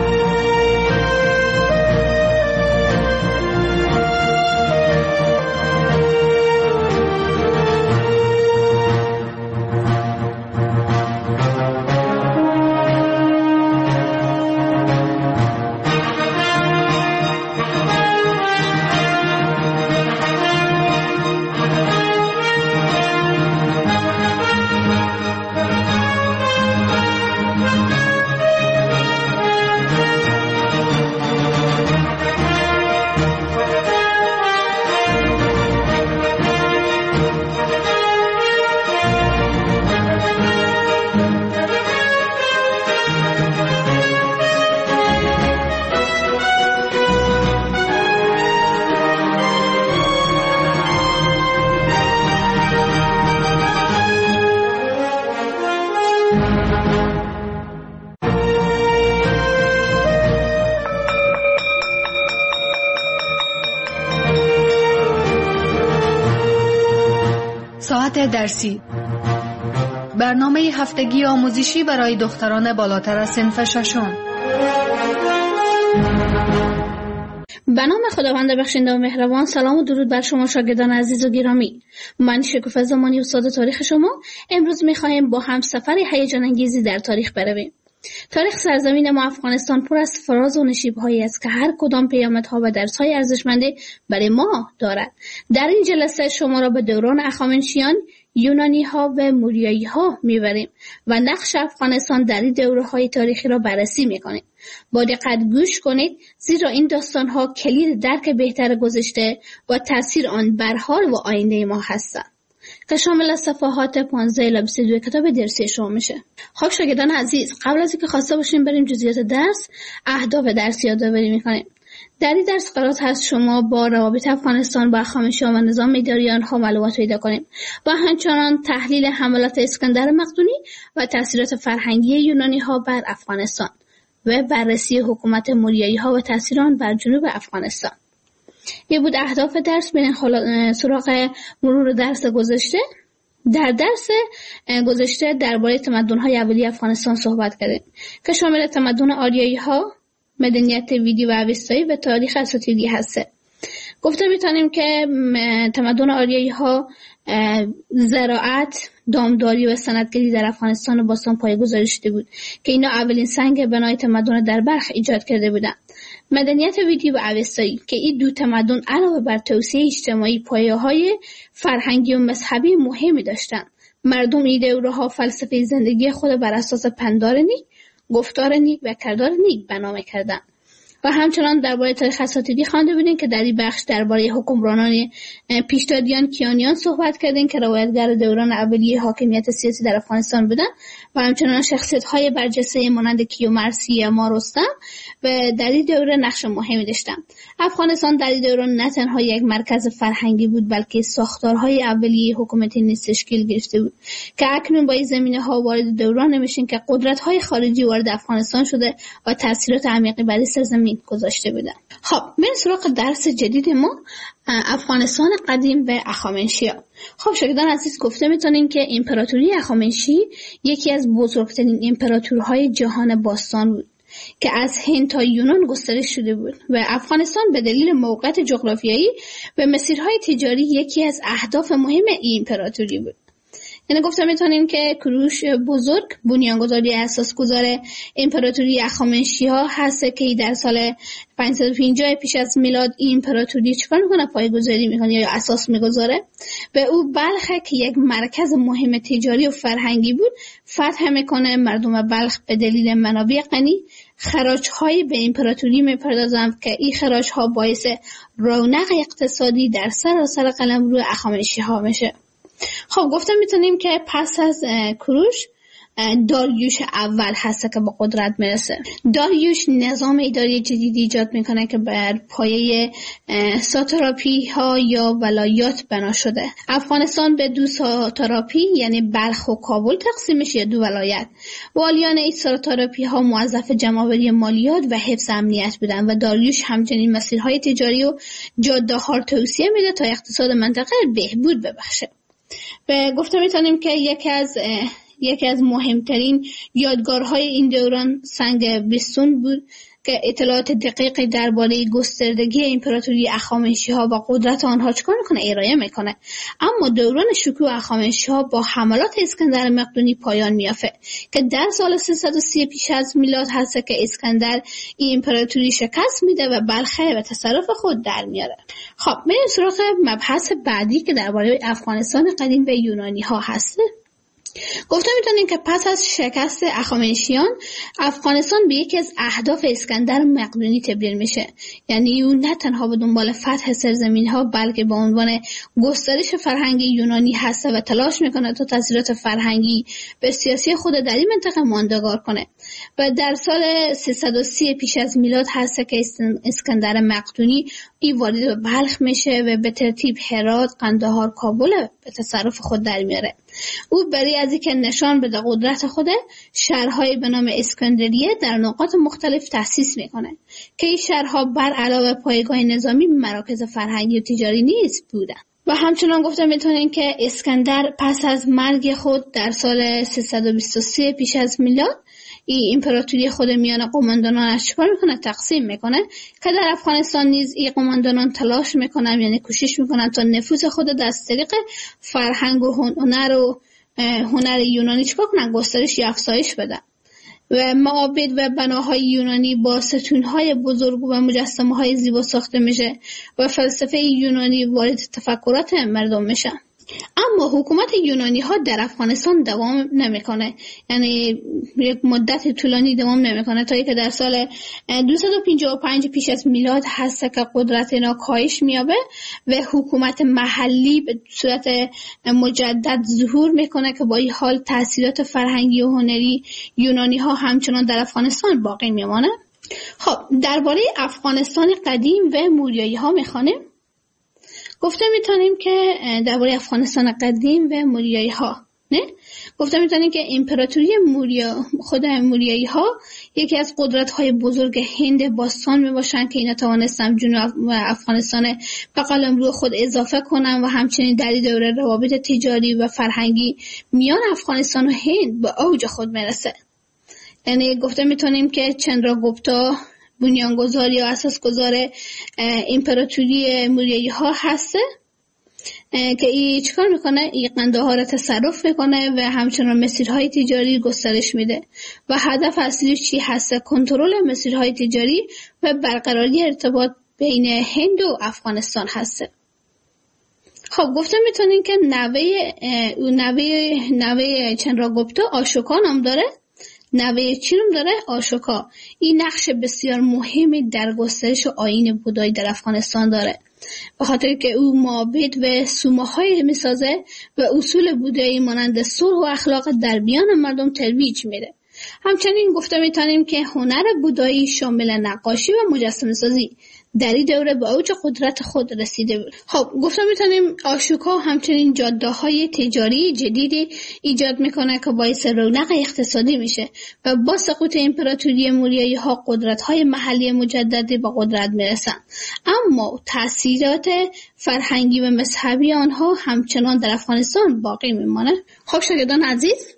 ساعت درسی، برنامه هفتگی آموزشی برای دختران بالاتر از صنف ششم. به نام خداوند بخشنده و مهربان. سلام و درود بر شما شاگردان عزیز و گرامی. من شکوفه زمانی، استاد تاریخ شما. امروز می‌خواهیم با هم سفر هیجان انگیزی در تاریخ برویم. تاریخ سرزمین ما افغانستان پر از فراز و نشیب‌هایی است که هر کدام پیامدها و درس‌های ارزشمندی برای ما دارد. در این جلسه شما را به دوران هخامنشیان، یونانی‌ها و موریایی‌ها می‌بریم و نقش افغانستان در این دوره‌های تاریخی را بررسی می‌کنیم. با دقت گوش کنید، زیرا این داستان‌ها کلید درک بهتر گذشته و تأثیر آن بر حال و آینده ما هستند که شامل صفحات پانزده الی بیست و دو کتاب درسی شما میشه. خب شاگردان عزیز، قبل از اینکه خواسته باشیم بریم جزئیات درس، اهداف درس یادآوری می‌کنیم. در این درس قرار هست شما با روابط افغانستان با هخامنشیان و نظام اداری آنها معلومات پیدا کنیم و همچنان تحلیل حملات اسکندر مقدونی و تأثیرات فرهنگی یونانی‌ها بر افغانستان و بررسی حکومت موریایی‌ها و تأثیر آن بر جنوب افغانستان. یه بود اهداف درس. برین سراغ مرور درس گذشته. در درس گذشته درباره تمدن‌های اولیه افغانستان صحبت کردیم که شامل تمدن آریایی‌ها، مدنیت ویدی و اوستایی و تاریخ اساطیری هسته. گفته میتونیم که تمدن آریایی‌ها زراعت، دامداری و صنعتگری در افغانستان و باستان پایه‌گذاری شده بود که اینا اولین سنگ بنای تمدن در بلخ ایجاد کرده بودند. مدنیت ویدی و اوستایی که این دو تمدن علاوه بر توسعه اجتماعی پایه‌های فرهنگی و مذهبی مهمی داشتند. مردم این دوره‌ها فلسفه زندگی خود بر اساس پندار نیک، گفتار نیک و کردار نیک بنا می‌کردند. و همچنان درباره تاریخ اساطیری خوانده بودیم که در این بخش درباره حکمرانان پیشدادیان کیانیان صحبت کردیم که روایتگر دوران اولیه حاکمیت سیاسی در افغانستان بودند و همچنان شخصیت‌های برجسته مانند کیومرثی یا رستم و در این دوره نقش مهمی داشتند. افغانستان در این دوران نه تنها یک مرکز فرهنگی بود بلکه ساختارهای اولیه حکومتی نیز تشکیل گرفته بود که اکنون با این زمینه‌ها وارد دوران میشیم که قدرت‌های خارجی وارد افغانستان شده و تاثیرات عمیقی بر سرزمین گذاشته بودند. خب بریم سراغ درس جدید ما، افغانستان قدیم و اخامنشی‌ها. خب شاگردان عزیز، گفته میتونیم که امپراتوری اخامنشی یکی از بزرگترین امپراتورهای جهان باستان بود که از هند تا یونان گسترش شده بود و افغانستان به دلیل موقعیت جغرافیایی و مسیرهای تجاری یکی از اهداف مهم این امپراتوری بود. یعنی گفته میتونیم که کوروش بزرگ بنیانگذاری اساسگذار امپراتوری اخامنشی‌ها هست که در سال پانصد و پنجاه پیش از میلاد این امپراتوری چیکار میکنه؟ پایه‌گذاری میکنه یا اساس میگذاره. به او بلخ که یک مرکز مهم تجاری و فرهنگی بود فتح میکنه. مردم بلخ به دلیل منابع غنی خراج‌های به امپراتوری میپردازند که این خراج‌ها باعث رونق اقتصادی در سراسر قلمرو اخامنشی‌ها میشه. خب گفتم میتونیم که پس از کوروش داریوش اول هست که به قدرت میرسه. داریوش نظام اداری جدیدی ایجاد میکنه که بر پایه ساتراپی ها یا ولایات بنا شده. افغانستان به دو ساتراپی یعنی بلخ و کابل تقسیم میشه یا دو ولایت. والیان این ساتراپی ها موظف جمع‌آوری مالیات و حفظ امنیت بودن و داریوش همچنین مسیرهای تجاری و جاده ها رو توسعه میده تا اقتصاد منطقه بهبود ببخشه. و گفته میتونیم که یکی از یکی از مهمترین یادگارهای این دوران سنگ بیستون بود که اطلاعات دقیقی درباره گستردگی امپراتوری اخامنشی‌ها و قدرت آنها چکار میکنه؟ ارائه میکنه. اما دوران شکوه اخامنشی‌ها با حملات اسکندر مقدونی پایان میافته که در سال سیصد و سی پیش از میلاد هست که اسکندر این امپراتوری شکست میده و بلخ به تصرف خود در میاره. خب بریم سراغ مبحث بعدی که درباره افغانستان قدیم و یونانی ها هست. گفته میتونیم که پس از شکست اخامنشیان افغانستان به یکی از اهداف اسکندر مقدونی تبدیل میشه. یعنی اون نه تنها به دنبال فتح سرزمین ها بلکه به عنوان گسترش فرهنگی یونانی هست و تلاش میکنه تا تاثیرات فرهنگی به سیاسی خود در این منطقه ماندگار کنه. و در سال سیصد و سی پیش از میلاد هست که اسکندر مقدونی این وارد به بلخ میشه و به ترتیب هرات، قندهار، کابل به تصرف خود در میاره. او برای از اینکه نشان بده قدرت خوده شهرهای به نام اسکندریه در نقاط مختلف تأسیس میکنه که این شهرها بر علاوه پایگاه نظامی مراکز فرهنگی و تجاری نیز بودن. و همچنان گفته میتونیم که اسکندر پس از مرگ خود در سال سیصد و بیست و سه پیش از میلاد این امپراتوری خود میان قماندانانش چیکار میکنه؟ تقسیم میکنه که در افغانستان نیز این قماندانان تلاش میکنن یعنی کوشش میکنن تا نفوذ خود در طریق فرهنگ و هنر و هنر یونانی چیکار کنن؟ گسترش یا افزایش بدن. و معابد و بناهای یونانی با ستونهای بزرگ و مجسمه‌های زیبا ساخته میشه و فلسفه یونانی وارد تفکرات مردم میشه. اما حکومت یونانی ها در افغانستان دوام نمیکنه، یعنی یک مدت طولانی دوام نمیکنه تا اینکه در سال دویست و پنجاه و پنج پیش از میلاد هست که قدرت اینا کاهش میابه و حکومت محلی به صورت مجدد ظهور میکنه که با این حال تاثیرات فرهنگی و هنری یونانی ها همچنان در افغانستان باقی میمانه. خب درباره افغانستان قدیم و موریایی ها میخوانیم. گفته میتونیم که درباره افغانستان قدیم و موریایی ها نه گفته میتونیم که امپراتوری موریا خود موریایی ها یکی از قدرت های بزرگ هند باستان میباشن که اینا توانستن جنوب و افغانستان به قلمرو خود اضافه کنن و همچنین در این دوره روابط تجاری و فرهنگی میان افغانستان و هند به اوج خود میرسه. یعنی گفته میتونیم که چندراگوپتا بنیانگذار یا اساسگذار امپراتوری موریایی ها هسته که این چیکار میکنه؟ این قندهار را تصرف میکنه و همچنان مسیرهای تجاری گسترش میده و هدف اصلی چی هسته؟ کنترل مسیرهای تجاری و برقراری ارتباط بین هند و افغانستان هسته. خب گفته میتونیم که نوه نوه نوه چندراگوپتا آشوکا نام داره نوه چیرم داره؟ آشوکا. این نقش بسیار مهمی در گسترش آیین بودایی در افغانستان داره، به خاطر که او معابد و سومه‌های میسازه و اصول بودایی مانند صلح و اخلاق در میان مردم ترویج میده. همچنین گفته میتونیم که هنر بودایی شامل نقاشی و مجسمه سازی در این دوره به اوج قدرت خود رسیده بود. خب گفته میتونیم آشوکا همچنین جاده‌های تجاری جدیدی ایجاد میکنه که باعث رونق اقتصادی میشه و با سقوط امپراتوری موریایی ها قدرت‌های محلی مجددی به قدرت میرسن، اما تاثیرات فرهنگی و مذهبی آنها همچنان در افغانستان باقی میمانه. خب شاگردان عزیز،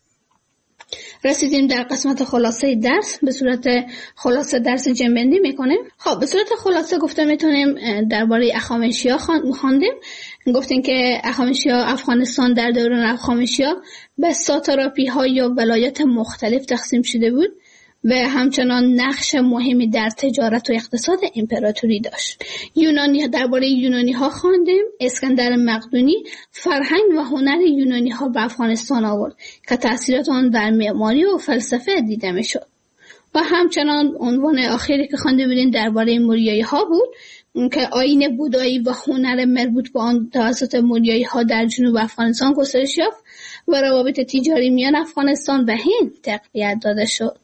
رسیدیم در قسمت خلاصه درس. به صورت خلاصه درس جنبندی میکنیم. خب به صورت خلاصه گفته میتونیم درباره اخامنشیا خواندیم. گفتیم که اخامنشیا افغانستان در دوران اخامنشیا به ساتراپی ها یا ولایت مختلف تقسیم شده بود و همچنان نقش مهمی در تجارت و اقتصاد امپراتوری داشت. یونانی، درباره یونانی ها خواندیم. اسکندر مقدونی فرهنگ و هنر یونانی ها به افغانستان آورد که تأثیرات آن در معماری و فلسفه دیده می شد. و همچنان عنوان آخری که خوانده بودیم درباره موریایی ها بود که آیین بودایی و هنر مربوط به آن توسط موریایی ها در جنوب افغانستان گسترش یافت و روابط تجاری میان افغانستان و هند تقویت داده شد.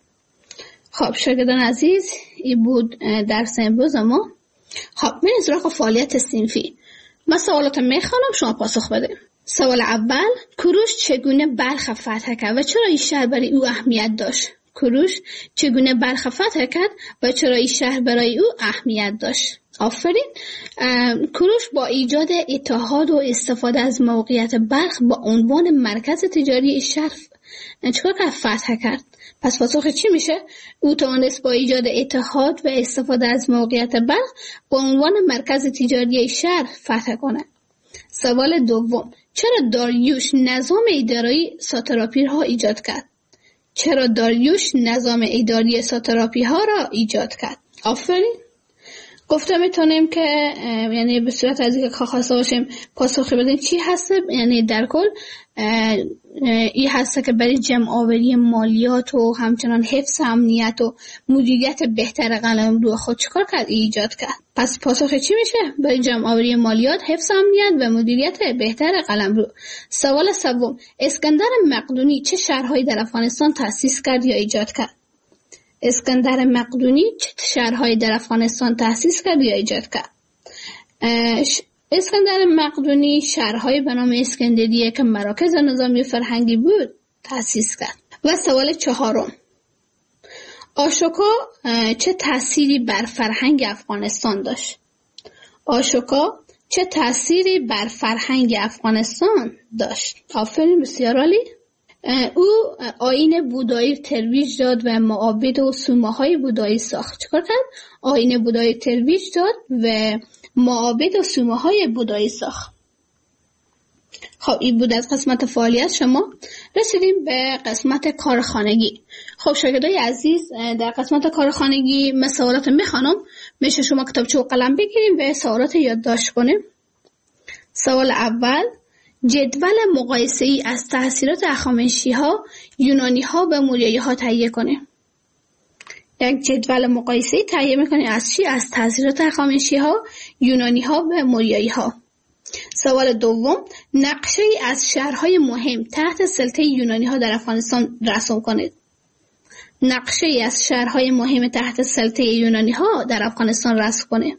خب شاگردان عزیز، این بود درس امروز ما. خب من از سراغ فعالیت صنفی. من سوالات میخوانم، شما پاسخ بده. سوال اول: کوروش چگونه بلخ فتح کرد و چرا این شهر برای او اهمیت داشت؟ کوروش چگونه بلخ فتح کرد و چرا این شهر برای او اهمیت داشت؟ آفرین. کوروش با ایجاد اتحاد و استفاده از موقعیت بلخ با عنوان مرکز تجاری شهر چیکار کرد؟ فتح کرد. پس پاسخ چی میشه؟ او توانست با ایجاد اتحاد و استفاده از موقعیت بلخ با عنوان مرکز تجاری شهر فتح کنه. سوال دوم: چرا داریوش نظام اداری ساتراپی ها ایجاد کرد؟ چرا داریوش نظام اداری ساتراپی ها را ایجاد کرد؟ آفرین. گفته میتونیم که یعنی به صورت از اینکه خواسته باشیم پاسخ بدیم چی هسته، یعنی در کل این هسته که برای جمع آوری مالیات و همچنان حفظ امنیت و مدیریت بهتر قلمرو خود چکار کرد؟ ایجاد کرد. پس پاسخ چی میشه؟ برای جمع آوری مالیات، حفظ امنیت و مدیریت بهتر قلمرو. سوال سوم: اسکندر مقدونی چه شهرهایی در افغانستان تأسیس کرد یا ایجاد کرد؟ اسکندر مقدونی چه شهرهایی در افغانستان تأسیس کرد یا ایجاد کرد؟ اسکندر مقدونی شهرهای به نام اسکندریه که مراکز نظامی و فرهنگی بود تأسیس کرد. و سوال چهارم: آشوکا چه تأثیری بر فرهنگ افغانستان داشت؟ آشوکا چه تأثیری بر فرهنگ افغانستان داشت؟ آفرین، بسیار عالی. او آیین بودایی ترویج داد و معابد و سومه‌های بودایی ساخت. چیکار کرد؟ آیین بودایی ترویج داد و معابد و سومه‌های بودایی ساخت. خب این بود از قسمت فعالیت شما. رسیدیم به قسمت کارخانگی. خب شاگردای عزیز، در قسمت کارخانگی من سوالات میخوانم، میشه شما کتابچه و قلم بگیریم و سوالات یادداشت کنیم. سوال اول: جدول مقایسه‌ای از تأثیرات هخامنشی‌ها یونانی‌ها به موریایی‌ها تهیه کنیم. یک جدول مقایسه‌ای تهیه می‌کنیم از چی؟ از تأثیرات هخامنشی‌ها یونانی‌ها به موریایی‌ها. سوال دوم: نقشه‌ای از شهرهای مهم تحت سلطه یونانی‌ها در افغانستان رسم کنید. نقشه‌ای از شهرهای مهم تحت سلطه یونانی‌ها در افغانستان رسم کنید.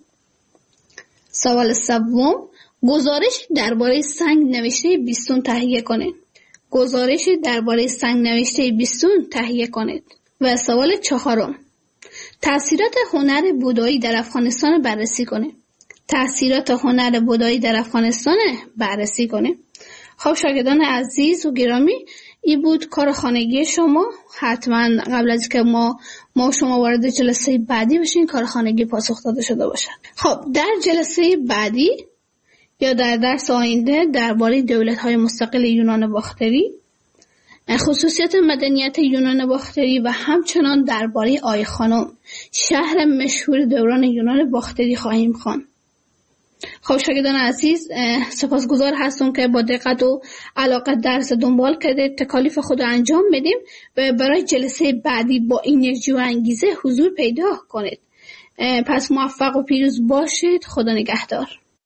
سوال سوم: گزارش درباره سنگ نوشته بیستون تهیه کنید. گزارش درباره سنگ نوشته بیستون تهیه کنید. و سوال چهارم: تأثیرات هنر بودایی در افغانستان بررسی کنید. تأثیرات هنر بودایی در افغانستان بررسی کنید. خب شاگردان عزیز و گرامی، این بود کار خانگی شما. حتما قبل از که ما ما شما وارد جلسه بعدی بشین کار خانگی پاسخ داده شده باشد. خب در جلسه بعدی یا در درس آینده درباره دولت‌های مستقل یونان باختری، خصوصیت مدنیت یونان باختری و همچنان درباره آی خانم، شهر مشهور دوران یونان باختری خواهیم خواند. خب شاگردان عزیز، سپاسگزار هستم که با دقت و علاقه درس دنبال کردید، تکالیف خود انجام بدیم و برای جلسه بعدی با انرژی و انگیزه حضور پیدا کنید. پس موفق و پیروز باشید. خدا نگهدار.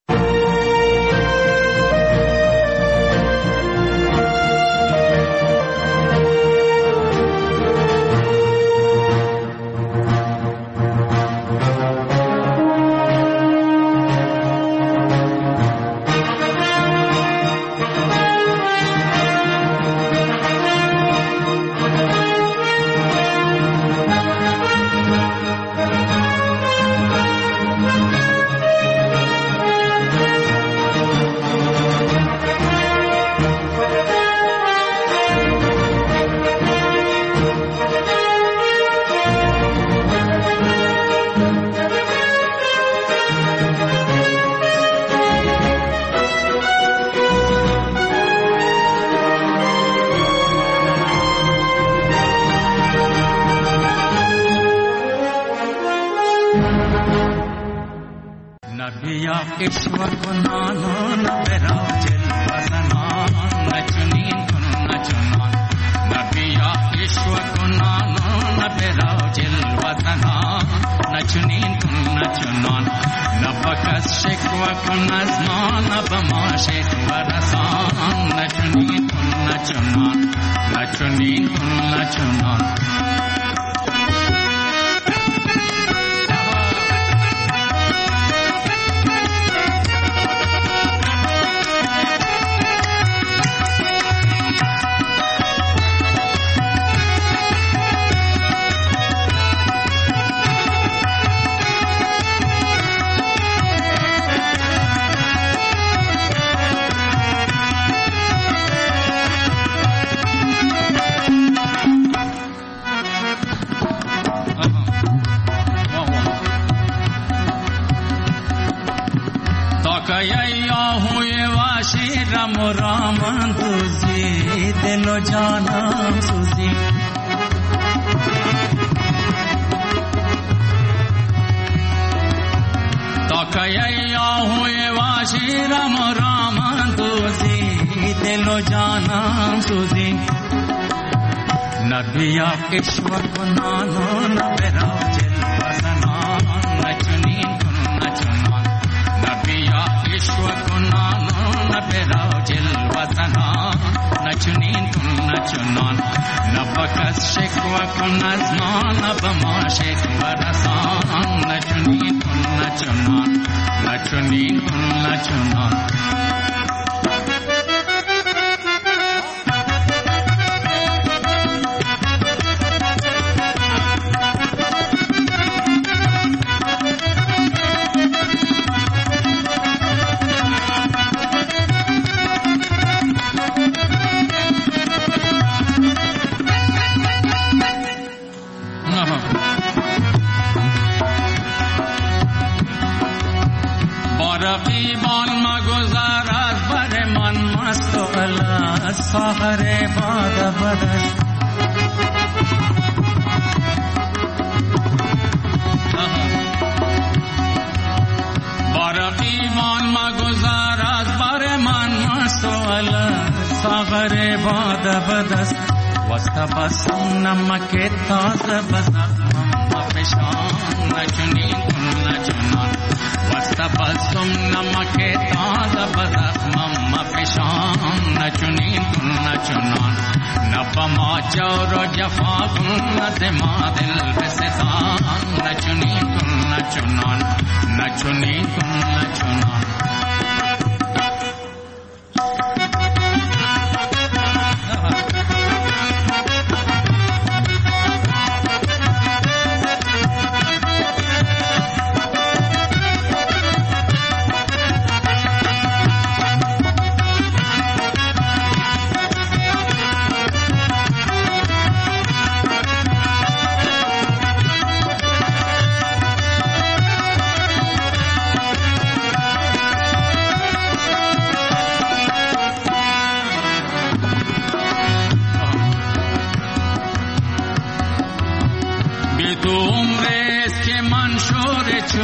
ईश्वर को नानो न बेरा जिल वसना नचनी तुम नचना नबिया ईश्वर को नानो न बेरा जिल वसना नचनी तुम नचना नबकस शिकवा को नज़मा नबमा शिकवा रसान नचनी तुम नचना नचनी तुम नचना राम राम तुझी दिलो जाना सुजी तो कया हुए वाशी राम राम तुझी दिलो जाना सुजी नबिया ईश्वर को नानो न बेरा जिल वसना नचनी तुम नचना नबिया ईश्वर को नानो न बेरा जिल वसना नचनी तुम नचना नबकस शिकवा को नज़मा नबमा शिकवा रसान नचनी तुम नचना नचनी तुम नचना साहरे बाद बदस बारकी मान मा गुजार आज बारे मान मस्तोल साहरे बाद बदस वस्ता बसम नमके ताज बसा मम्मा पेशान नचनी तुम नचना वस्ता बसम नमके ताज बसा मम्मा पेशान नचनी तुम नचना नबमा चौरो जफा नदमा दिल बेसां नचनी तुम नचना नचनी तुम नचना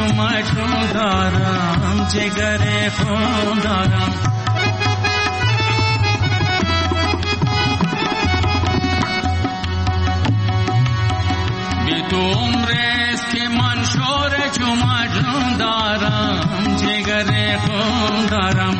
چوم چوم دارم جگر خون دارم بی تو عمرست که من شور چوم چوم دارم جگر خون دارم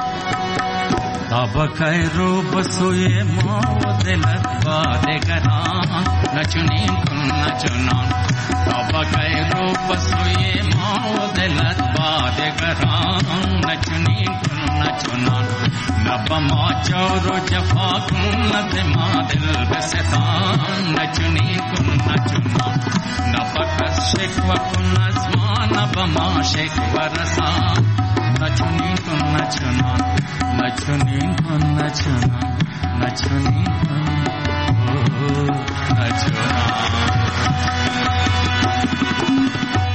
تابکای رو بسوی ما و دلت با دگران نچونین کن نچونان تابکای رو بسوی ما و دلت با دگران نچونین کن نچونان نبا ما چور و جفا کن ند ما دل بستان نچونین کن نچونان نبا کس شکوه کن از ما نبا ما شکوه رسان نچونین کن نچونان نچونین کن نچونان نچونین کن نچونان